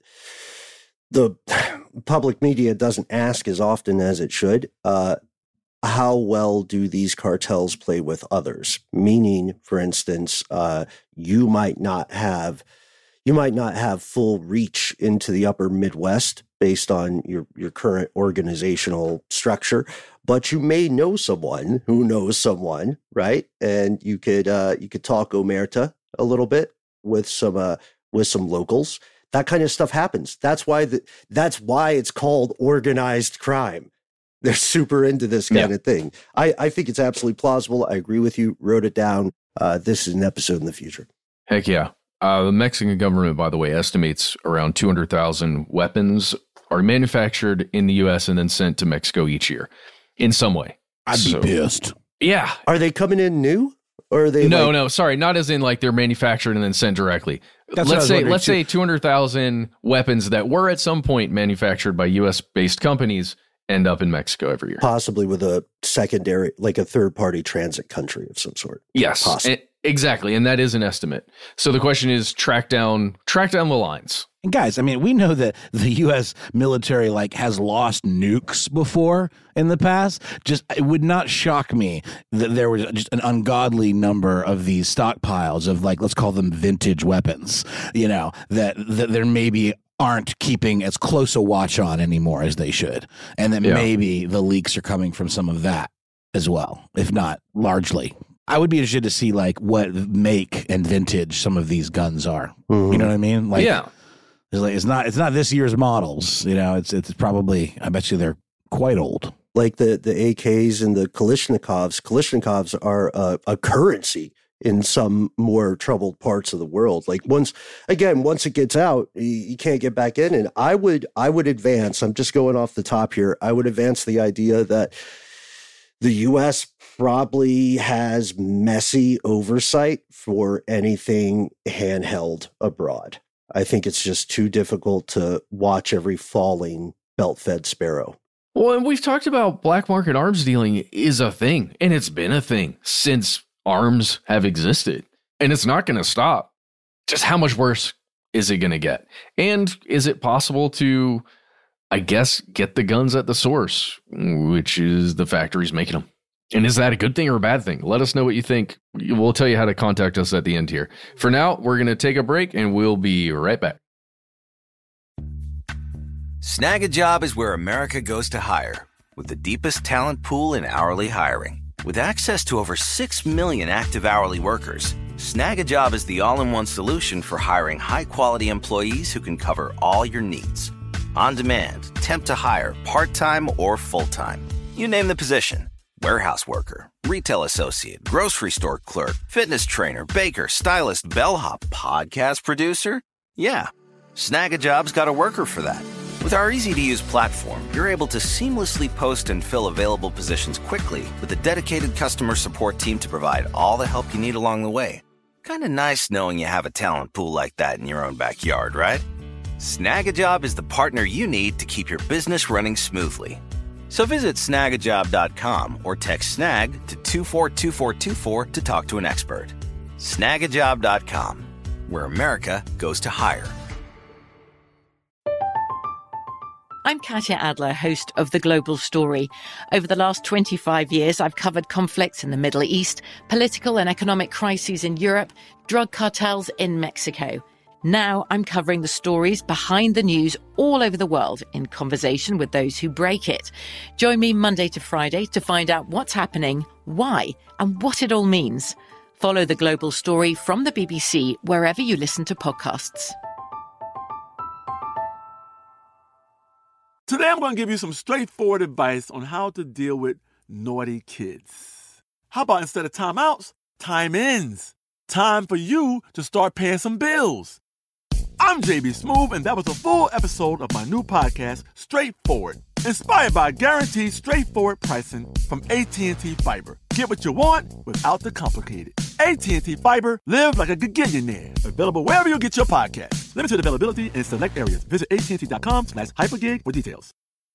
the public media doesn't ask as often as it should. Uh, how well do these cartels play with others? Meaning, for instance, uh, you might not have you might not have full reach into the upper Midwest based on your, your current organizational structure, but you may know someone who knows someone, right? And you could uh, you could talk omerta a little bit with some uh, with some locals. That kind of stuff happens. That's why the, that's why it's called organized crime. They're super into this kind Yeah. of thing. I, I think it's absolutely plausible. I agree with you. Wrote it down. Uh, this is an episode in the future. Heck yeah. Uh, the Mexican government, by the way, estimates around two hundred thousand weapons are manufactured in the U S and then sent to Mexico each year in some way. I'd So- be pissed. Yeah. Are they coming in new? Or are they No, like, no, sorry. Not as in like they're manufactured and then sent directly. That's what I let's was say wondering, let's too. say two hundred thousand weapons that were at some point manufactured by U S-based companies end up in Mexico every year. possibly with a secondary, like a third party transit country of some sort? Yes, Possible. e- exactly. And that is an estimate. So the question is track down, track down the lines. And guys, I mean, we know that the U S military like has lost nukes before in the past. Just it would not shock me that there was just an ungodly number of these stockpiles of like let's call them vintage weapons. You know that that there maybe aren't keeping as close a watch on anymore as they should, and that Yeah. maybe the leaks are coming from some of that as well, if not largely. I would be interested to see like what make and vintage some of these guns are. Mhm. You know what I mean? Like, yeah. it's like it's not it's not this year's models, you know. It's it's probably I bet you they're quite old. Like the, the A Ks and the Kalashnikovs. Kalashnikovs are a, a currency in some more troubled parts of the world. Like once, again, once it gets out, you, you can't get back in. And I would, I would advance, I'm just going off the top here. I would advance the idea that the U S probably has messy oversight for anything handheld abroad. I think it's just too difficult to watch every falling belt-fed sparrow. Well, and we've talked about black market arms dealing is a thing, and it's been a thing since arms have existed, and it's not going to stop. Just how much worse is it going to get? And is it possible to, I guess, get the guns at the source, which is the factories making them? And is that a good thing or a bad thing? Let us know what you think. We'll tell you how to contact us at the end here. For now, we're going to take a break, and we'll be right back. Snag a Job is where America goes to hire, with the deepest talent pool in hourly hiring. With access to over six million active hourly workers, Snag a Job is the all-in-one solution for hiring high-quality employees who can cover all your needs. On demand, temp to hire, part-time or full-time. You name the position. Warehouse worker, retail associate, grocery store clerk, fitness trainer, baker, stylist, bellhop, podcast producer. Yeah, Snag a Job's got a worker for that. With our easy-to-use platform, you're able to seamlessly post and fill available positions quickly with a dedicated customer support team to provide all the help you need along the way. Kind of nice knowing you have a talent pool like that in your own backyard, right? Snag a Job is the partner you need to keep your business running smoothly. So visit snag a job dot com or text snag to two four two four two four to talk to an expert. snag a job dot com, where America goes to hire. I'm Katya Adler, host of The Global Story. Over the last twenty-five years, I've covered conflicts in the Middle East, political and economic crises in Europe, drug cartels in Mexico. Now I'm covering the stories behind the news all over the world in conversation with those who break it. Join me Monday to Friday to find out what's happening, why, and what it all means. Follow The Global Story from the B B C wherever you listen to podcasts. Today I'm going to give you some straightforward advice on how to deal with naughty kids. How about instead of timeouts, time ins? Time for you to start paying some bills. I'm J B Smoove, and that was a full episode of my new podcast, Straightforward, inspired by guaranteed straightforward pricing from A T and T Fiber. Get what you want without the complicated. A T and T Fiber, live like a gigillionaire. Available wherever you get your podcast. Limited availability in select areas. Visit A T and T dot com slash hypergig for details.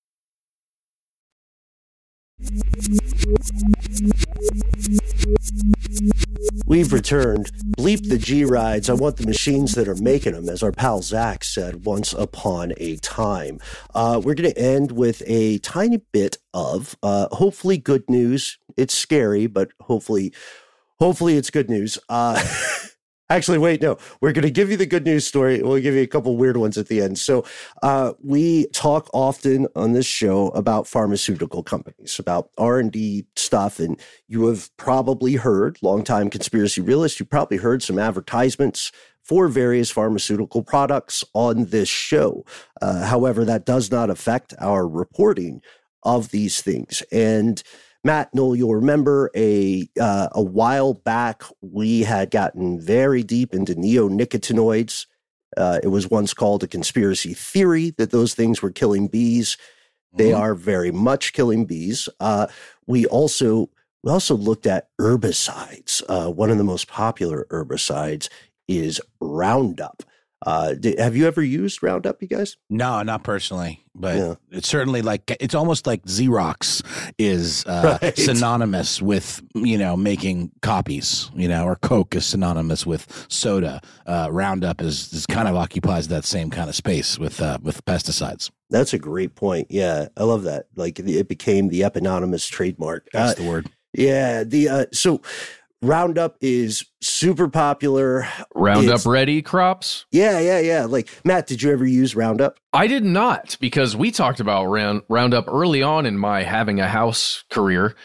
We've returned. Bleep the G-Rides. I want the machines that are making them, as our pal Zach said once upon a time. Uh, we're going to end with a tiny bit of uh, hopefully good news. It's scary, but hopefully, hopefully it's good news. Uh, Actually, wait, no. We're going to give you the good news story. We'll give you a couple weird ones at the end. So uh, we talk often on this show about pharmaceutical companies, about R and D stuff. And you have probably heard, longtime conspiracy realist, you probably heard some advertisements for various pharmaceutical products on this show. Uh, however, that does not affect our reporting of these things. And Matt, Noel, you'll remember a uh, a while back, we had gotten very deep into neonicotinoids. Uh, it was once called a conspiracy theory that those things were killing bees. They mm-hmm. are very much killing bees. Uh, we also we also looked at herbicides. Uh, one of the most popular herbicides is Roundup. Uh, did, have you ever used Roundup, you guys? No, not personally, but yeah. it's certainly like, it's almost like Xerox is uh, right. synonymous with, you know, making copies, you know, or Coke is synonymous with soda. Uh, Roundup is, is kind of occupies that same kind of space with, uh, with pesticides. That's a great point. Yeah, I love that. Like it became the eponymous trademark. That's uh, the word. Yeah. The, uh, so Roundup is super popular. Roundup it's, Ready crops? Yeah, yeah, yeah. Like, Matt, did you ever use Roundup? I did not, because we talked about round, Roundup early on in my having a house career.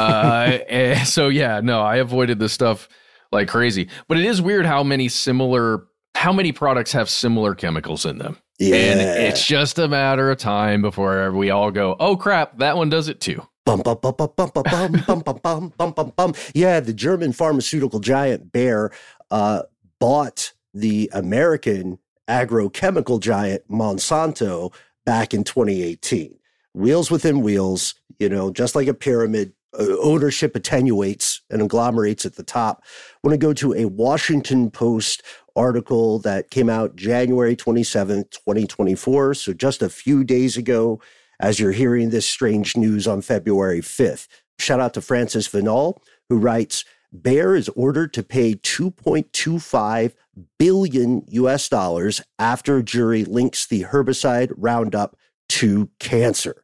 uh, so, yeah, no, I avoided this stuff like crazy. But it is weird how many similar, how many products have similar chemicals in them. Yeah. And it's just a matter of time before we all go, oh, crap, that one does it too. Bum, bum, bum, bum, bum, bum, bum, bum, bum, bum, bum, bum. Yeah, the German pharmaceutical giant Bayer uh, bought the American agrochemical giant Monsanto back in twenty eighteen. Wheels within wheels, you know, just like a pyramid, uh, ownership attenuates and agglomerates at the top. I want to go to a Washington Post article that came out January twenty-seventh, twenty twenty-four. So just a few days ago, as you're hearing this strange news on February fifth. Shout out to Francis Vinal, who writes, Bayer is ordered to pay two point two five billion U S dollars after a jury links the herbicide Roundup to cancer.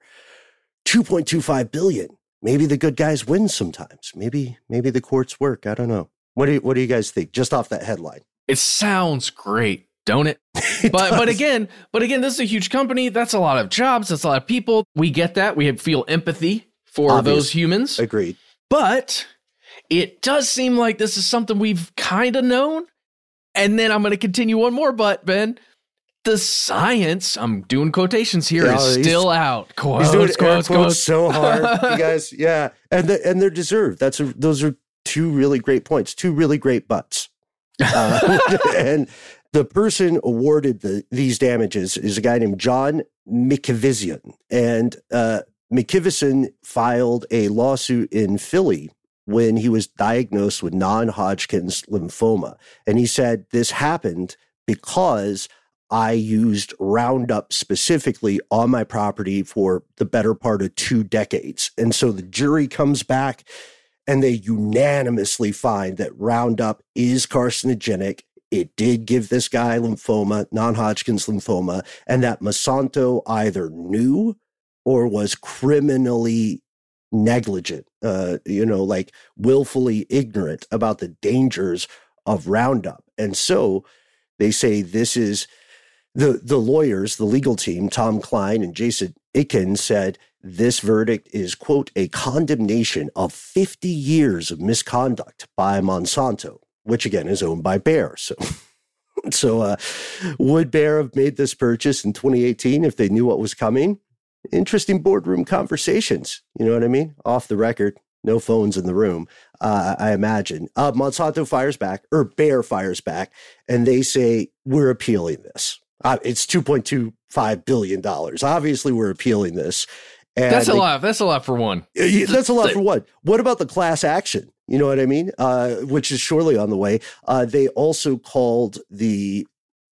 two point two five billion. Maybe the good guys win sometimes. Maybe maybe the courts work. I don't know. What do you, what do you guys think? Just off that headline. It sounds great, don't it? it but does. but again, but again, this is a huge company. That's a lot of jobs. That's a lot of people. We get that. We feel empathy for Obvious. those humans. Agreed. But it does seem like this is something we've kind of known. And then I'm going to continue one more, but Ben, the science, I'm doing quotations here, yeah, is still out. Quotes, he's doing quotes, air quotes, quotes quotes. so hard, you guys. Yeah, and the, and they're deserved. That's a, those are two really great points. Two really great butts. Uh, and the person awarded the, these damages is a guy named John McKivison. And uh, McKivison filed a lawsuit in Philly when he was diagnosed with non-Hodgkin's lymphoma. And he said this happened because I used Roundup specifically on my property for the better part of two decades. And so the jury comes back and they unanimously find that Roundup is carcinogenic. It did give this guy lymphoma, non-Hodgkin's lymphoma, and that Monsanto either knew or was criminally negligent, uh, you know, like willfully ignorant about the dangers of Roundup. And so they say this is the, the lawyers, the legal team, Tom Klein and Jason Icken, said this verdict is, quote, a condemnation of fifty years of misconduct by Monsanto, which again is owned by Bayer. So, so uh, would Bayer have made this purchase in twenty eighteen if they knew what was coming? Interesting boardroom conversations. You know what I mean? Off the record, no phones in the room, uh, I imagine. Uh, Monsanto fires back, or Bayer fires back, and they say, we're appealing this. Uh, it's two point two five billion dollars. Obviously, we're appealing this. And that's a they, lot. That's a lot for one. That's a lot for one. What about the class action? You know what I mean? Uh, which is surely on the way. Uh, they also called the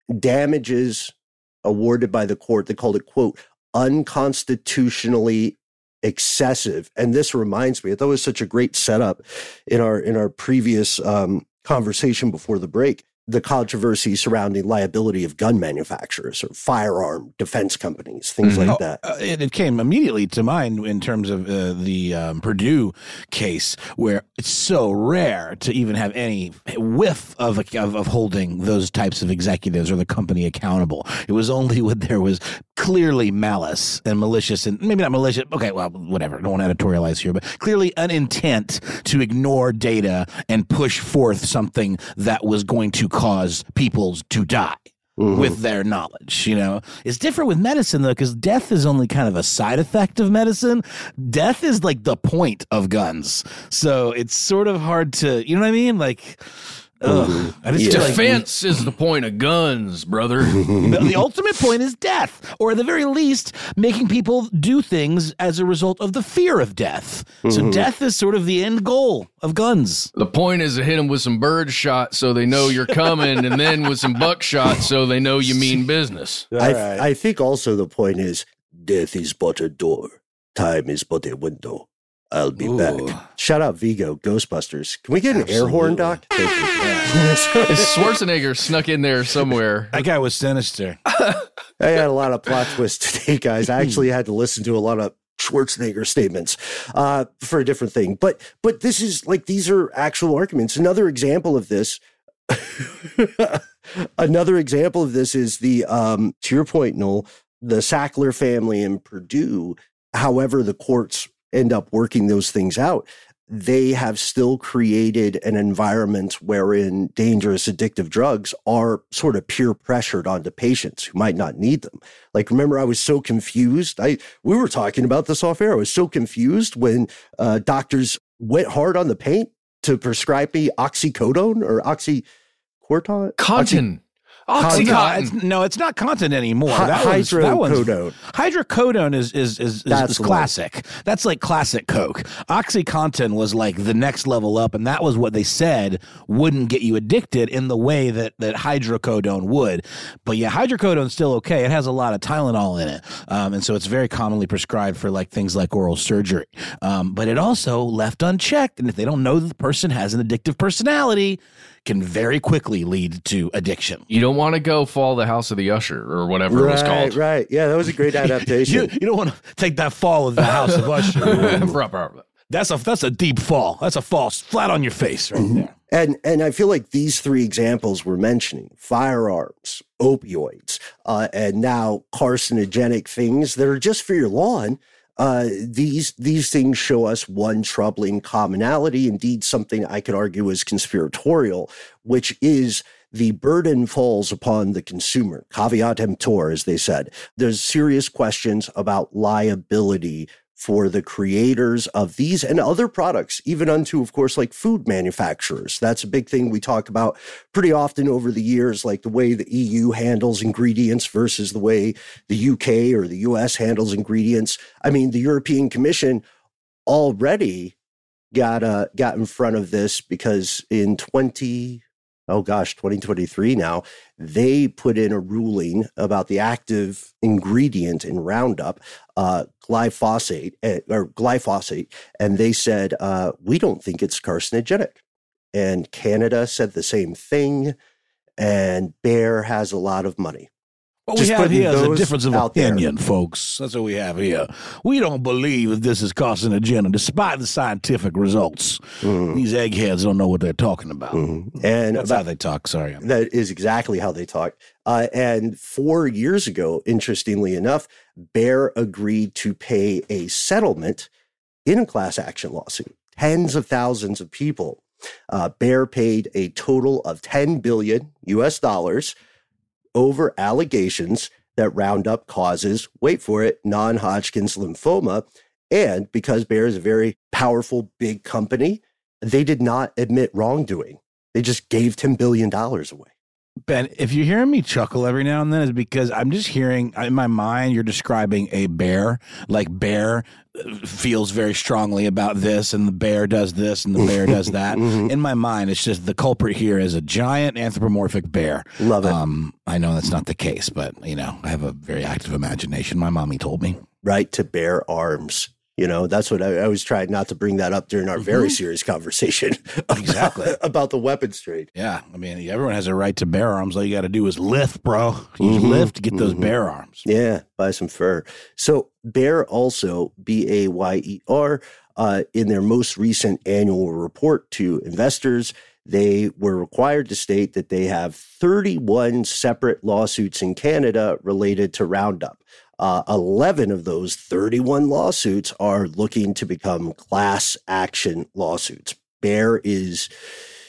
damages awarded by the court, they called it, quote, unconstitutionally excessive. And this reminds me, I thought it was such a great setup in our in our previous um, conversation before the break, the controversy surrounding liability of gun manufacturers or firearm defense companies, things mm-hmm. like oh, that. Uh, and it came immediately to mind in terms of uh, the um, Purdue case, where it's so rare to even have any whiff of, of of holding those types of executives or the company accountable. It was only when there was clearly malice and malicious, and maybe not malicious. Okay, well, whatever. I don't want to editorialize here, but clearly an intent to ignore data and push forth something that was going to cause people to die. mm-hmm. with their knowledge. You know, it's different with medicine, though, because death is only kind of a side effect of medicine. Death is like the point of guns. So it's sort of hard to, you know what I mean? Like, ugh. I just yeah. feel Defense like, is the point of guns, brother. the, the ultimate point is death, or at the very least, making people do things as a result of the fear of death. Mm-hmm. So death is sort of the end goal of guns. The point is to hit them with some bird shot so they know you're coming, and then with some buckshot so they know you mean business. I, right. I think also the point is death is but a door, time is but a window. I'll be Ooh. back. Shout out Vigo, Ghostbusters. Can we get an Absolutely. air horn, Doc? Thank you. Yeah. Schwarzenegger snuck in there somewhere. That guy was sinister. I had a lot of plot twists today, guys. I actually had to listen to a lot of Schwarzenegger statements uh, for a different thing. But but this is like, these are actual arguments. Another example of this, another example of this is the, um, to your point, Noel, the Sackler family in Purdue. However, the courts end up working those things out, they have still created an environment wherein dangerous addictive drugs are sort of peer pressured onto patients who might not need them. Like, remember, I was so confused. I we were talking about this off air. I was so confused when uh, doctors went hard on the paint to prescribe me oxycodone or oxycorton. Contin. Oxycontin. No, it's, no, it's not Contin anymore. Hy- that one's, hydrocodone. That one's, hydrocodone is is is, is, is classic. That's like classic Coke. OxyContin was like the next level up, and that was what they said wouldn't get you addicted in the way that that hydrocodone would. But yeah, hydrocodone's still okay. It has a lot of Tylenol in it, um, and so it's very commonly prescribed for like things like oral surgery. Um, but it also, left unchecked, and if they don't know that the person has an addictive personality, can very quickly lead to addiction. You don't want to go Fall the House of the Usher or whatever right, it was called. Right, yeah, that was a great adaptation. you, you don't want to take that fall of the House of Usher. that's a that's a deep fall. That's a fall flat on your face right mm-hmm. there. And and I feel like these three examples we're mentioning, firearms, opioids, uh, and now carcinogenic things that are just for your lawn, Uh, these these things show us one troubling commonality, indeed something I could argue is conspiratorial, which is the burden falls upon the consumer. Caveat emptor, as they said. There's serious questions about liability for the creators of these and other products, even unto, of course, like food manufacturers. That's a big thing we talk about pretty often over the years, like the way the E U handles ingredients versus the way the U K or the U S handles ingredients. I mean, the European Commission already got uh, got in front of this because in twenty oh gosh, twenty twenty-three now, they put in a ruling about the active ingredient in Roundup, uh, glyphosate, uh, or glyphosate, and they said, uh, we don't think it's carcinogenic. And Canada said the same thing, and Bayer has a lot of money. What we have here is a difference of opinion, there. folks. That's what we have here. We don't believe that this is carcinogenic, despite the scientific results. Mm. These eggheads don't know what they're talking about. Mm. And that's about, how they talk. Sorry. That is exactly how they talk. Uh, and four years ago, interestingly enough, Bayer agreed to pay a settlement in a class action lawsuit. Tens of thousands of people. Uh, Bayer paid a total of ten billion U S dollars over allegations that Roundup causes, wait for it, non-Hodgkin's lymphoma. And because Bayer is a very powerful, big company, they did not admit wrongdoing. They just gave ten billion dollars away. Ben, if you're hearing me chuckle every now and then, it's because I'm just hearing, in my mind, you're describing a bear. Like, bear feels very strongly about this, and the bear does this, and the bear does that. Mm-hmm. In my mind, it's just the culprit here is a giant anthropomorphic bear. Love it. Um, I know that's not the case, but, you know, I have a very active imagination. My mommy told me. Right to bear arms. You know, that's what I, I always tried not to bring that up during our mm-hmm. very serious conversation exactly about, about the weapons trade. Yeah. I mean, everyone has a right to bear arms. All you got to do is lift, bro. You mm-hmm. lift to get those mm-hmm. bear arms. Yeah. Buy some fur. So Bayer also, B A Y E R, uh, in their most recent annual report to investors, they were required to state that they have thirty-one separate lawsuits in Canada related to Roundup. Uh, eleven of those thirty-one lawsuits are looking to become class action lawsuits. Bayer is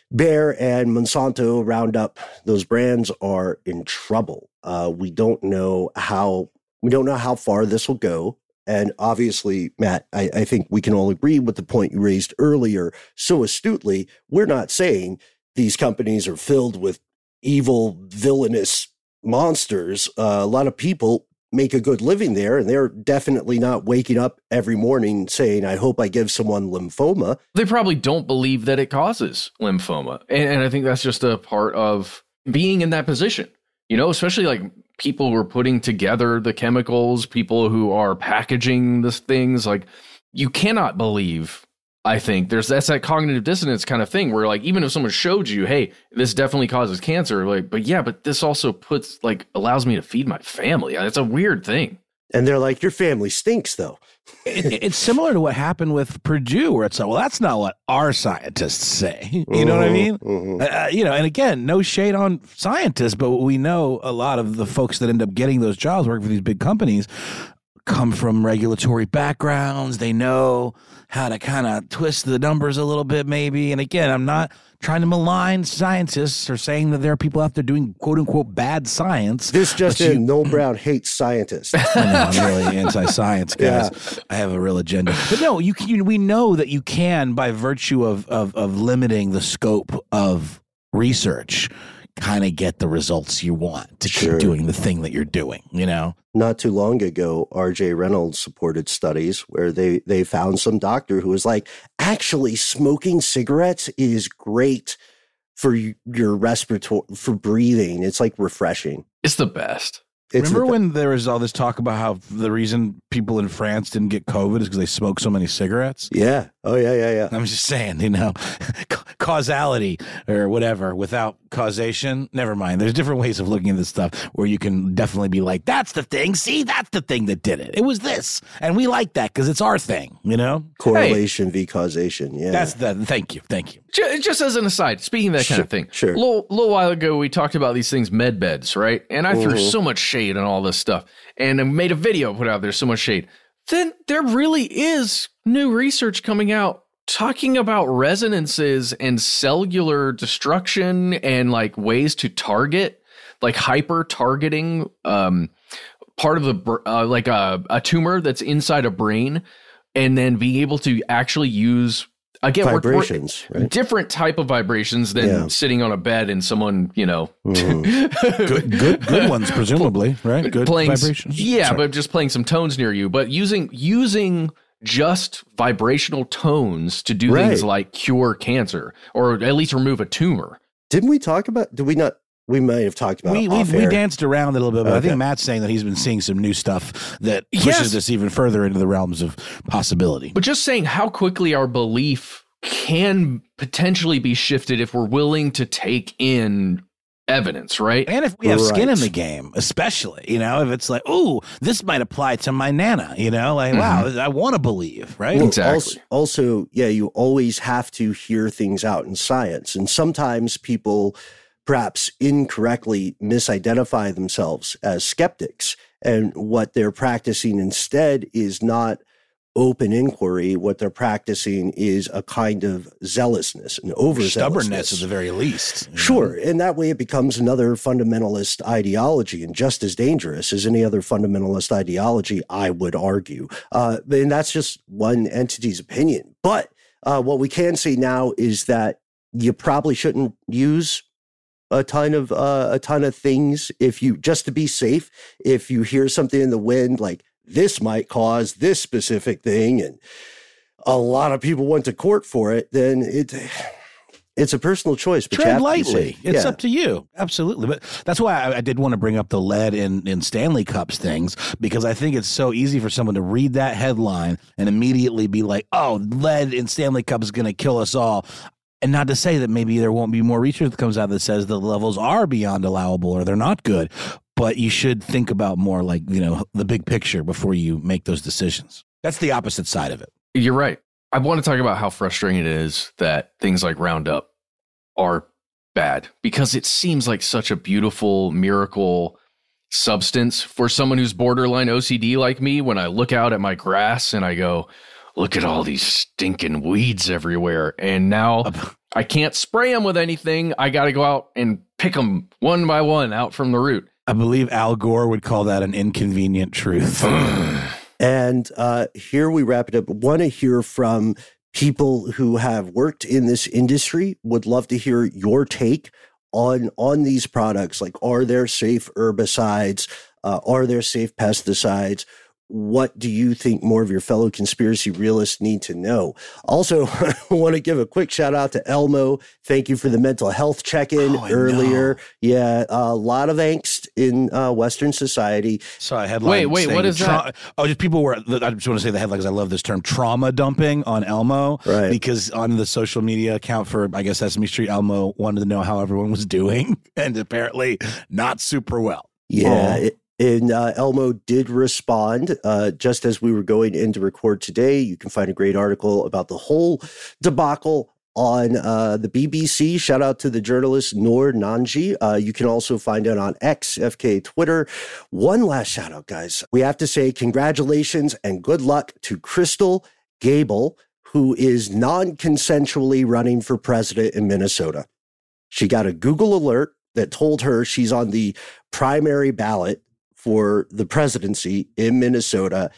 Bayer and Monsanto, Roundup, those brands are in trouble. Uh, we don't know how we don't know how far this will go. And obviously, Matt, I, I think we can all agree with the point you raised earlier so astutely. We're not saying these companies are filled with evil, villainous monsters. Uh, a lot of people make a good living there, and they're definitely not waking up every morning saying, I hope I give someone lymphoma. They probably don't believe that it causes lymphoma. And, and I think that's just a part of being in that position, you know, especially like people who are putting together the chemicals, people who are packaging these things. Like, you cannot believe, I think there's that's that cognitive dissonance kind of thing where, like, even if someone showed you, hey, this definitely causes cancer, like, but yeah, but this also puts like allows me to feed my family. It's a weird thing. And they're like, your family stinks, though. it, it's similar to what happened with Purdue, where it's like, well, that's not what our scientists say. You know mm-hmm, what I mean? Mm-hmm. Uh, you know, and again, no shade on scientists, but we know a lot of the folks that end up getting those jobs working for these big companies come from regulatory backgrounds. They know how to kind of twist the numbers a little bit, maybe. And again, I'm not trying to malign scientists or saying that there are people out there doing quote unquote bad science. This just in, Noel Brown hates scientists. I know, I'm really anti-science, guys. Yeah. I have a real agenda. But no, you, you we know that you can, by virtue of of, of limiting the scope of research, kind of get the results you want to sure. keep doing the thing that you're doing, you know? Not too long ago, R J Reynolds supported studies where they, they found some doctor who was like, actually, smoking cigarettes is great for your respiratory, for breathing. It's like refreshing. It's the best. It's Remember the, when there was all this talk about how the reason people in France didn't get COVID is because they smoked so many cigarettes? Yeah. Oh, yeah, yeah, yeah. I'm just saying, you know, causality or whatever without causation. Never mind. There's different ways of looking at this stuff where you can definitely be like, that's the thing. See, that's the thing that did it. It was this. And we like that because it's our thing, you know? Correlation hey, v causation. Yeah. That's the, thank you. Thank you. Just as an aside, speaking of that sure, kind of thing, sure. a little, little while ago, we talked about these things, med beds, right? And I threw mm-hmm. so much shade on all this stuff and I made a video put out there, so much shade. Then there really is new research coming out talking about resonances and cellular destruction and like ways to target, like hyper targeting um, part of the uh, like a, a tumor that's inside a brain, and then being able to actually use again vibrations, we're, we're, right? different type of vibrations than yeah. sitting on a bed and someone, you know, mm. good, good, good ones, presumably, right? Good playing, vibrations. Yeah, Sorry. but just playing some tones near you, but using using. just vibrational tones to do right. things like cure cancer or at least remove a tumor. Didn't we talk about, did we not, we might have talked about we, it we, off we air. danced around a little bit, but okay. I think Matt's saying that he's been seeing some new stuff that pushes yes. us even further into the realms of possibility. But just saying how quickly our belief can potentially be shifted if we're willing to take in evidence, right? And if we have right. skin in the game, especially, you know, if it's like, oh, this might apply to my nana, you know, like, mm-hmm. wow, I want to believe, right? Well, exactly. Also, also, yeah, you always have to hear things out in science. And sometimes people perhaps incorrectly misidentify themselves as skeptics. And what they're practicing instead is not open inquiry. What they're practicing is a kind of zealousness, an overzealousness. Stubbornness at the very least. Sure. Know? And that way it becomes another fundamentalist ideology and just as dangerous as any other fundamentalist ideology, I would argue. Uh, and that's just one entity's opinion. But uh, what we can say now is that you probably shouldn't use a ton of uh, a ton of things if you just to be safe. If you hear something in the wind, like this might cause this specific thing, and a lot of people went to court for it, then it it's a personal choice. But tread lightly. It's yeah. up to you. Absolutely. But that's why I, I did want to bring up the lead in, in Stanley Cups things, because I think it's so easy for someone to read that headline and immediately be like, oh, lead in Stanley Cups is going to kill us all. And not to say that maybe there won't be more research that comes out that says the levels are beyond allowable or they're not good. But you should think about more like, you know, the big picture before you make those decisions. That's the opposite side of it. You're right. I want to talk about how frustrating it is that things like Roundup are bad, because it seems like such a beautiful miracle substance for someone who's borderline O C D like me. When I look out at my grass and I go, look at all these stinking weeds everywhere. And now I can't spray them with anything. I got to go out and pick them one by one out from the root. I believe Al Gore would call that an inconvenient truth. And uh, here we wrap it up. Want to hear from people who have worked in this industry. Would love to hear your take on on these products. Like, are there safe herbicides? Uh, are there safe pesticides? What do you think more of your fellow conspiracy realists need to know? Also, I want to give a quick shout out to Elmo. Thank you for the mental health check-in oh, earlier. Yeah, a lot of angst in uh, Western society. Saw a headline. Wait, wait, saying what is tra- that? Oh, just people were, I just want to say the headline because I love this term, trauma dumping on Elmo. Right. Because on the social media account for, I guess, Sesame Street, Elmo wanted to know how everyone was doing, and apparently not super well. Yeah, Oh. it, And uh, Elmo did respond uh, just as we were going in to record today. You can find a great article about the whole debacle on uh, the B B C. Shout out to the journalist Noor Nanji. Uh, you can also find it on X, F K, Twitter. One last shout out, guys. We have to say congratulations and good luck to Crystal Gable, who is non-consensually running for president in Minnesota. She got a Google alert that told her she's on the primary ballot for the presidency in Minnesota.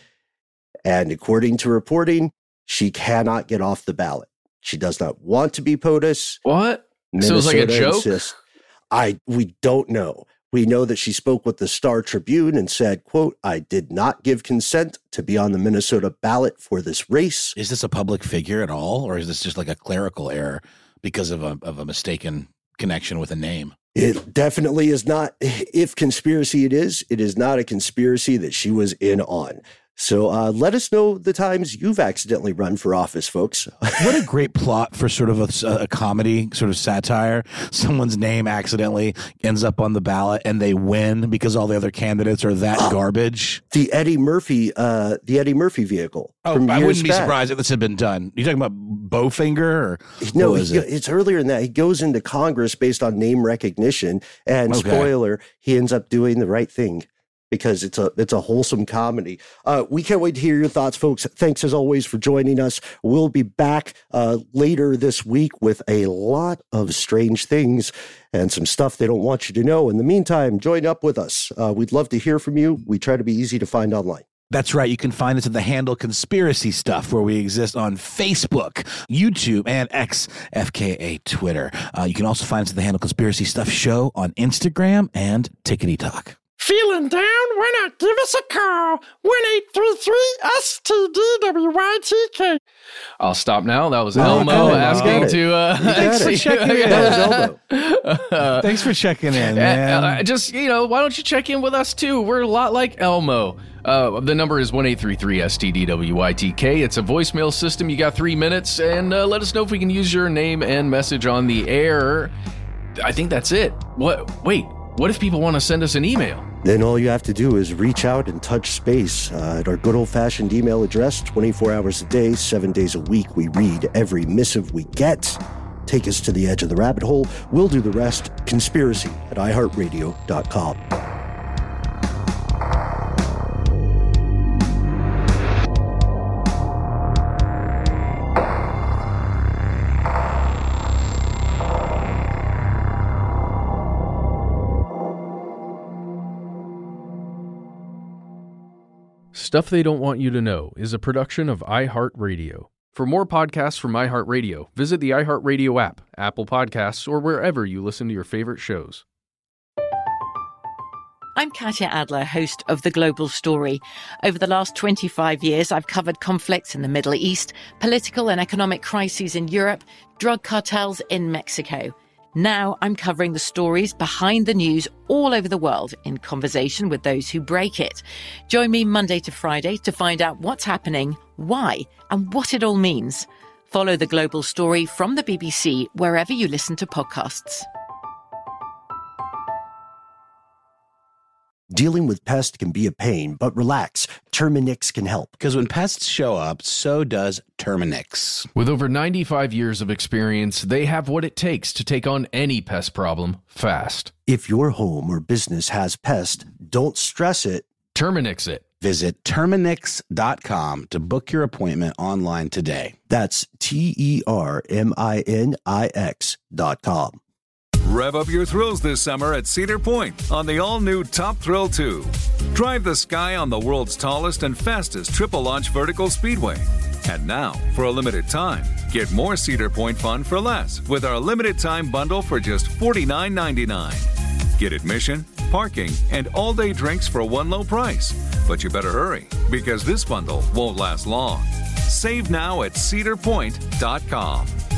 And according to reporting, she cannot get off the ballot. She does not want to be POTUS. What? Minnesota So it's like a joke? Insists, I, we don't know. We know that she spoke with the Star Tribune and said, quote, I did not give consent to be on the Minnesota ballot for this race. Is this a public figure at all, or is this just like a clerical error because of a of a mistaken connection with a name? It definitely is not, if conspiracy it is, it is not a conspiracy that she was in on. So uh, let us know the times you've accidentally run for office, folks. What a great plot for sort of a, a comedy, sort of satire. Someone's name accidentally ends up on the ballot and they win because all the other candidates are that garbage. The Eddie Murphy, uh, the Eddie Murphy vehicle. Oh, from I years wouldn't be back. surprised if this had been done. You talking about Bowfinger or No, what is he, it? it's earlier than that. He goes into Congress based on name recognition, and Okay. spoiler, he ends up doing the right thing because it's a it's a wholesome comedy. Uh, we can't wait to hear your thoughts, folks. Thanks as always for joining us. We'll be back uh, later this week with a lot of strange things and some stuff they don't want you to know. In the meantime, join up with us. Uh, we'd love to hear from you. We try to be easy to find online. That's right. You can find us at the handle Conspiracy Stuff, where we exist on Facebook, YouTube, and X, F K A Twitter. Uh, you can also find us at the handle Conspiracy Stuff Show on Instagram and Tickety Talk. Feeling down? Why not give us a call? one eight three three S T D W Y T K. I'll stop now. That was Well, Elmo you got it. You asking got it. to. Uh, You got Thanks it. for checking in. That was Elmo. Thanks for checking in, man. Uh, uh, just, you know, why don't you check in with us too? We're a lot like Elmo. Uh, the number is one eight three three S T D W Y T K. It's a voicemail system. You got three minutes, and uh, let us know if we can use your name and message on the air. I think that's it. What? Wait, what if people want to send us an email? Then all you have to do is reach out and touch space uh, at our good old-fashioned email address, twenty-four hours a day, seven days a week. We read every missive we get. Take us to the edge of the rabbit hole. We'll do the rest. Conspiracy at i heart radio dot com. Stuff They Don't Want You to Know is a production of iHeartRadio. For more podcasts from iHeartRadio, visit the iHeartRadio app, Apple Podcasts, or wherever you listen to your favorite shows. I'm Katya Adler, host of The Global Story. Over the last twenty-five years, I've covered conflicts in the Middle East, political and economic crises in Europe, drug cartels in Mexico. Now I'm covering the stories behind the news all over the world in conversation with those who break it. Join me Monday to Friday to find out what's happening, why, and what it all means. Follow The Global Story from the B B C wherever you listen to podcasts. Dealing with pests can be a pain, but relax. Terminix can help. Because when pests show up, so does Terminix. With over ninety-five years of experience, they have what it takes to take on any pest problem fast. If your home or business has pests, don't stress it. Terminix it. Visit Terminix dot com to book your appointment online today. That's T E R M I N I X dot com. Rev up your thrills this summer at Cedar Point on the all-new Top Thrill two. Drive the sky on the world's tallest and fastest triple-launch vertical speedway. And now, for a limited time, get more Cedar Point fun for less with our limited-time bundle for just forty-nine ninety-nine. Get admission, parking, and all-day drinks for one low price. But you better hurry, because this bundle won't last long. Save now at Cedar Point dot com.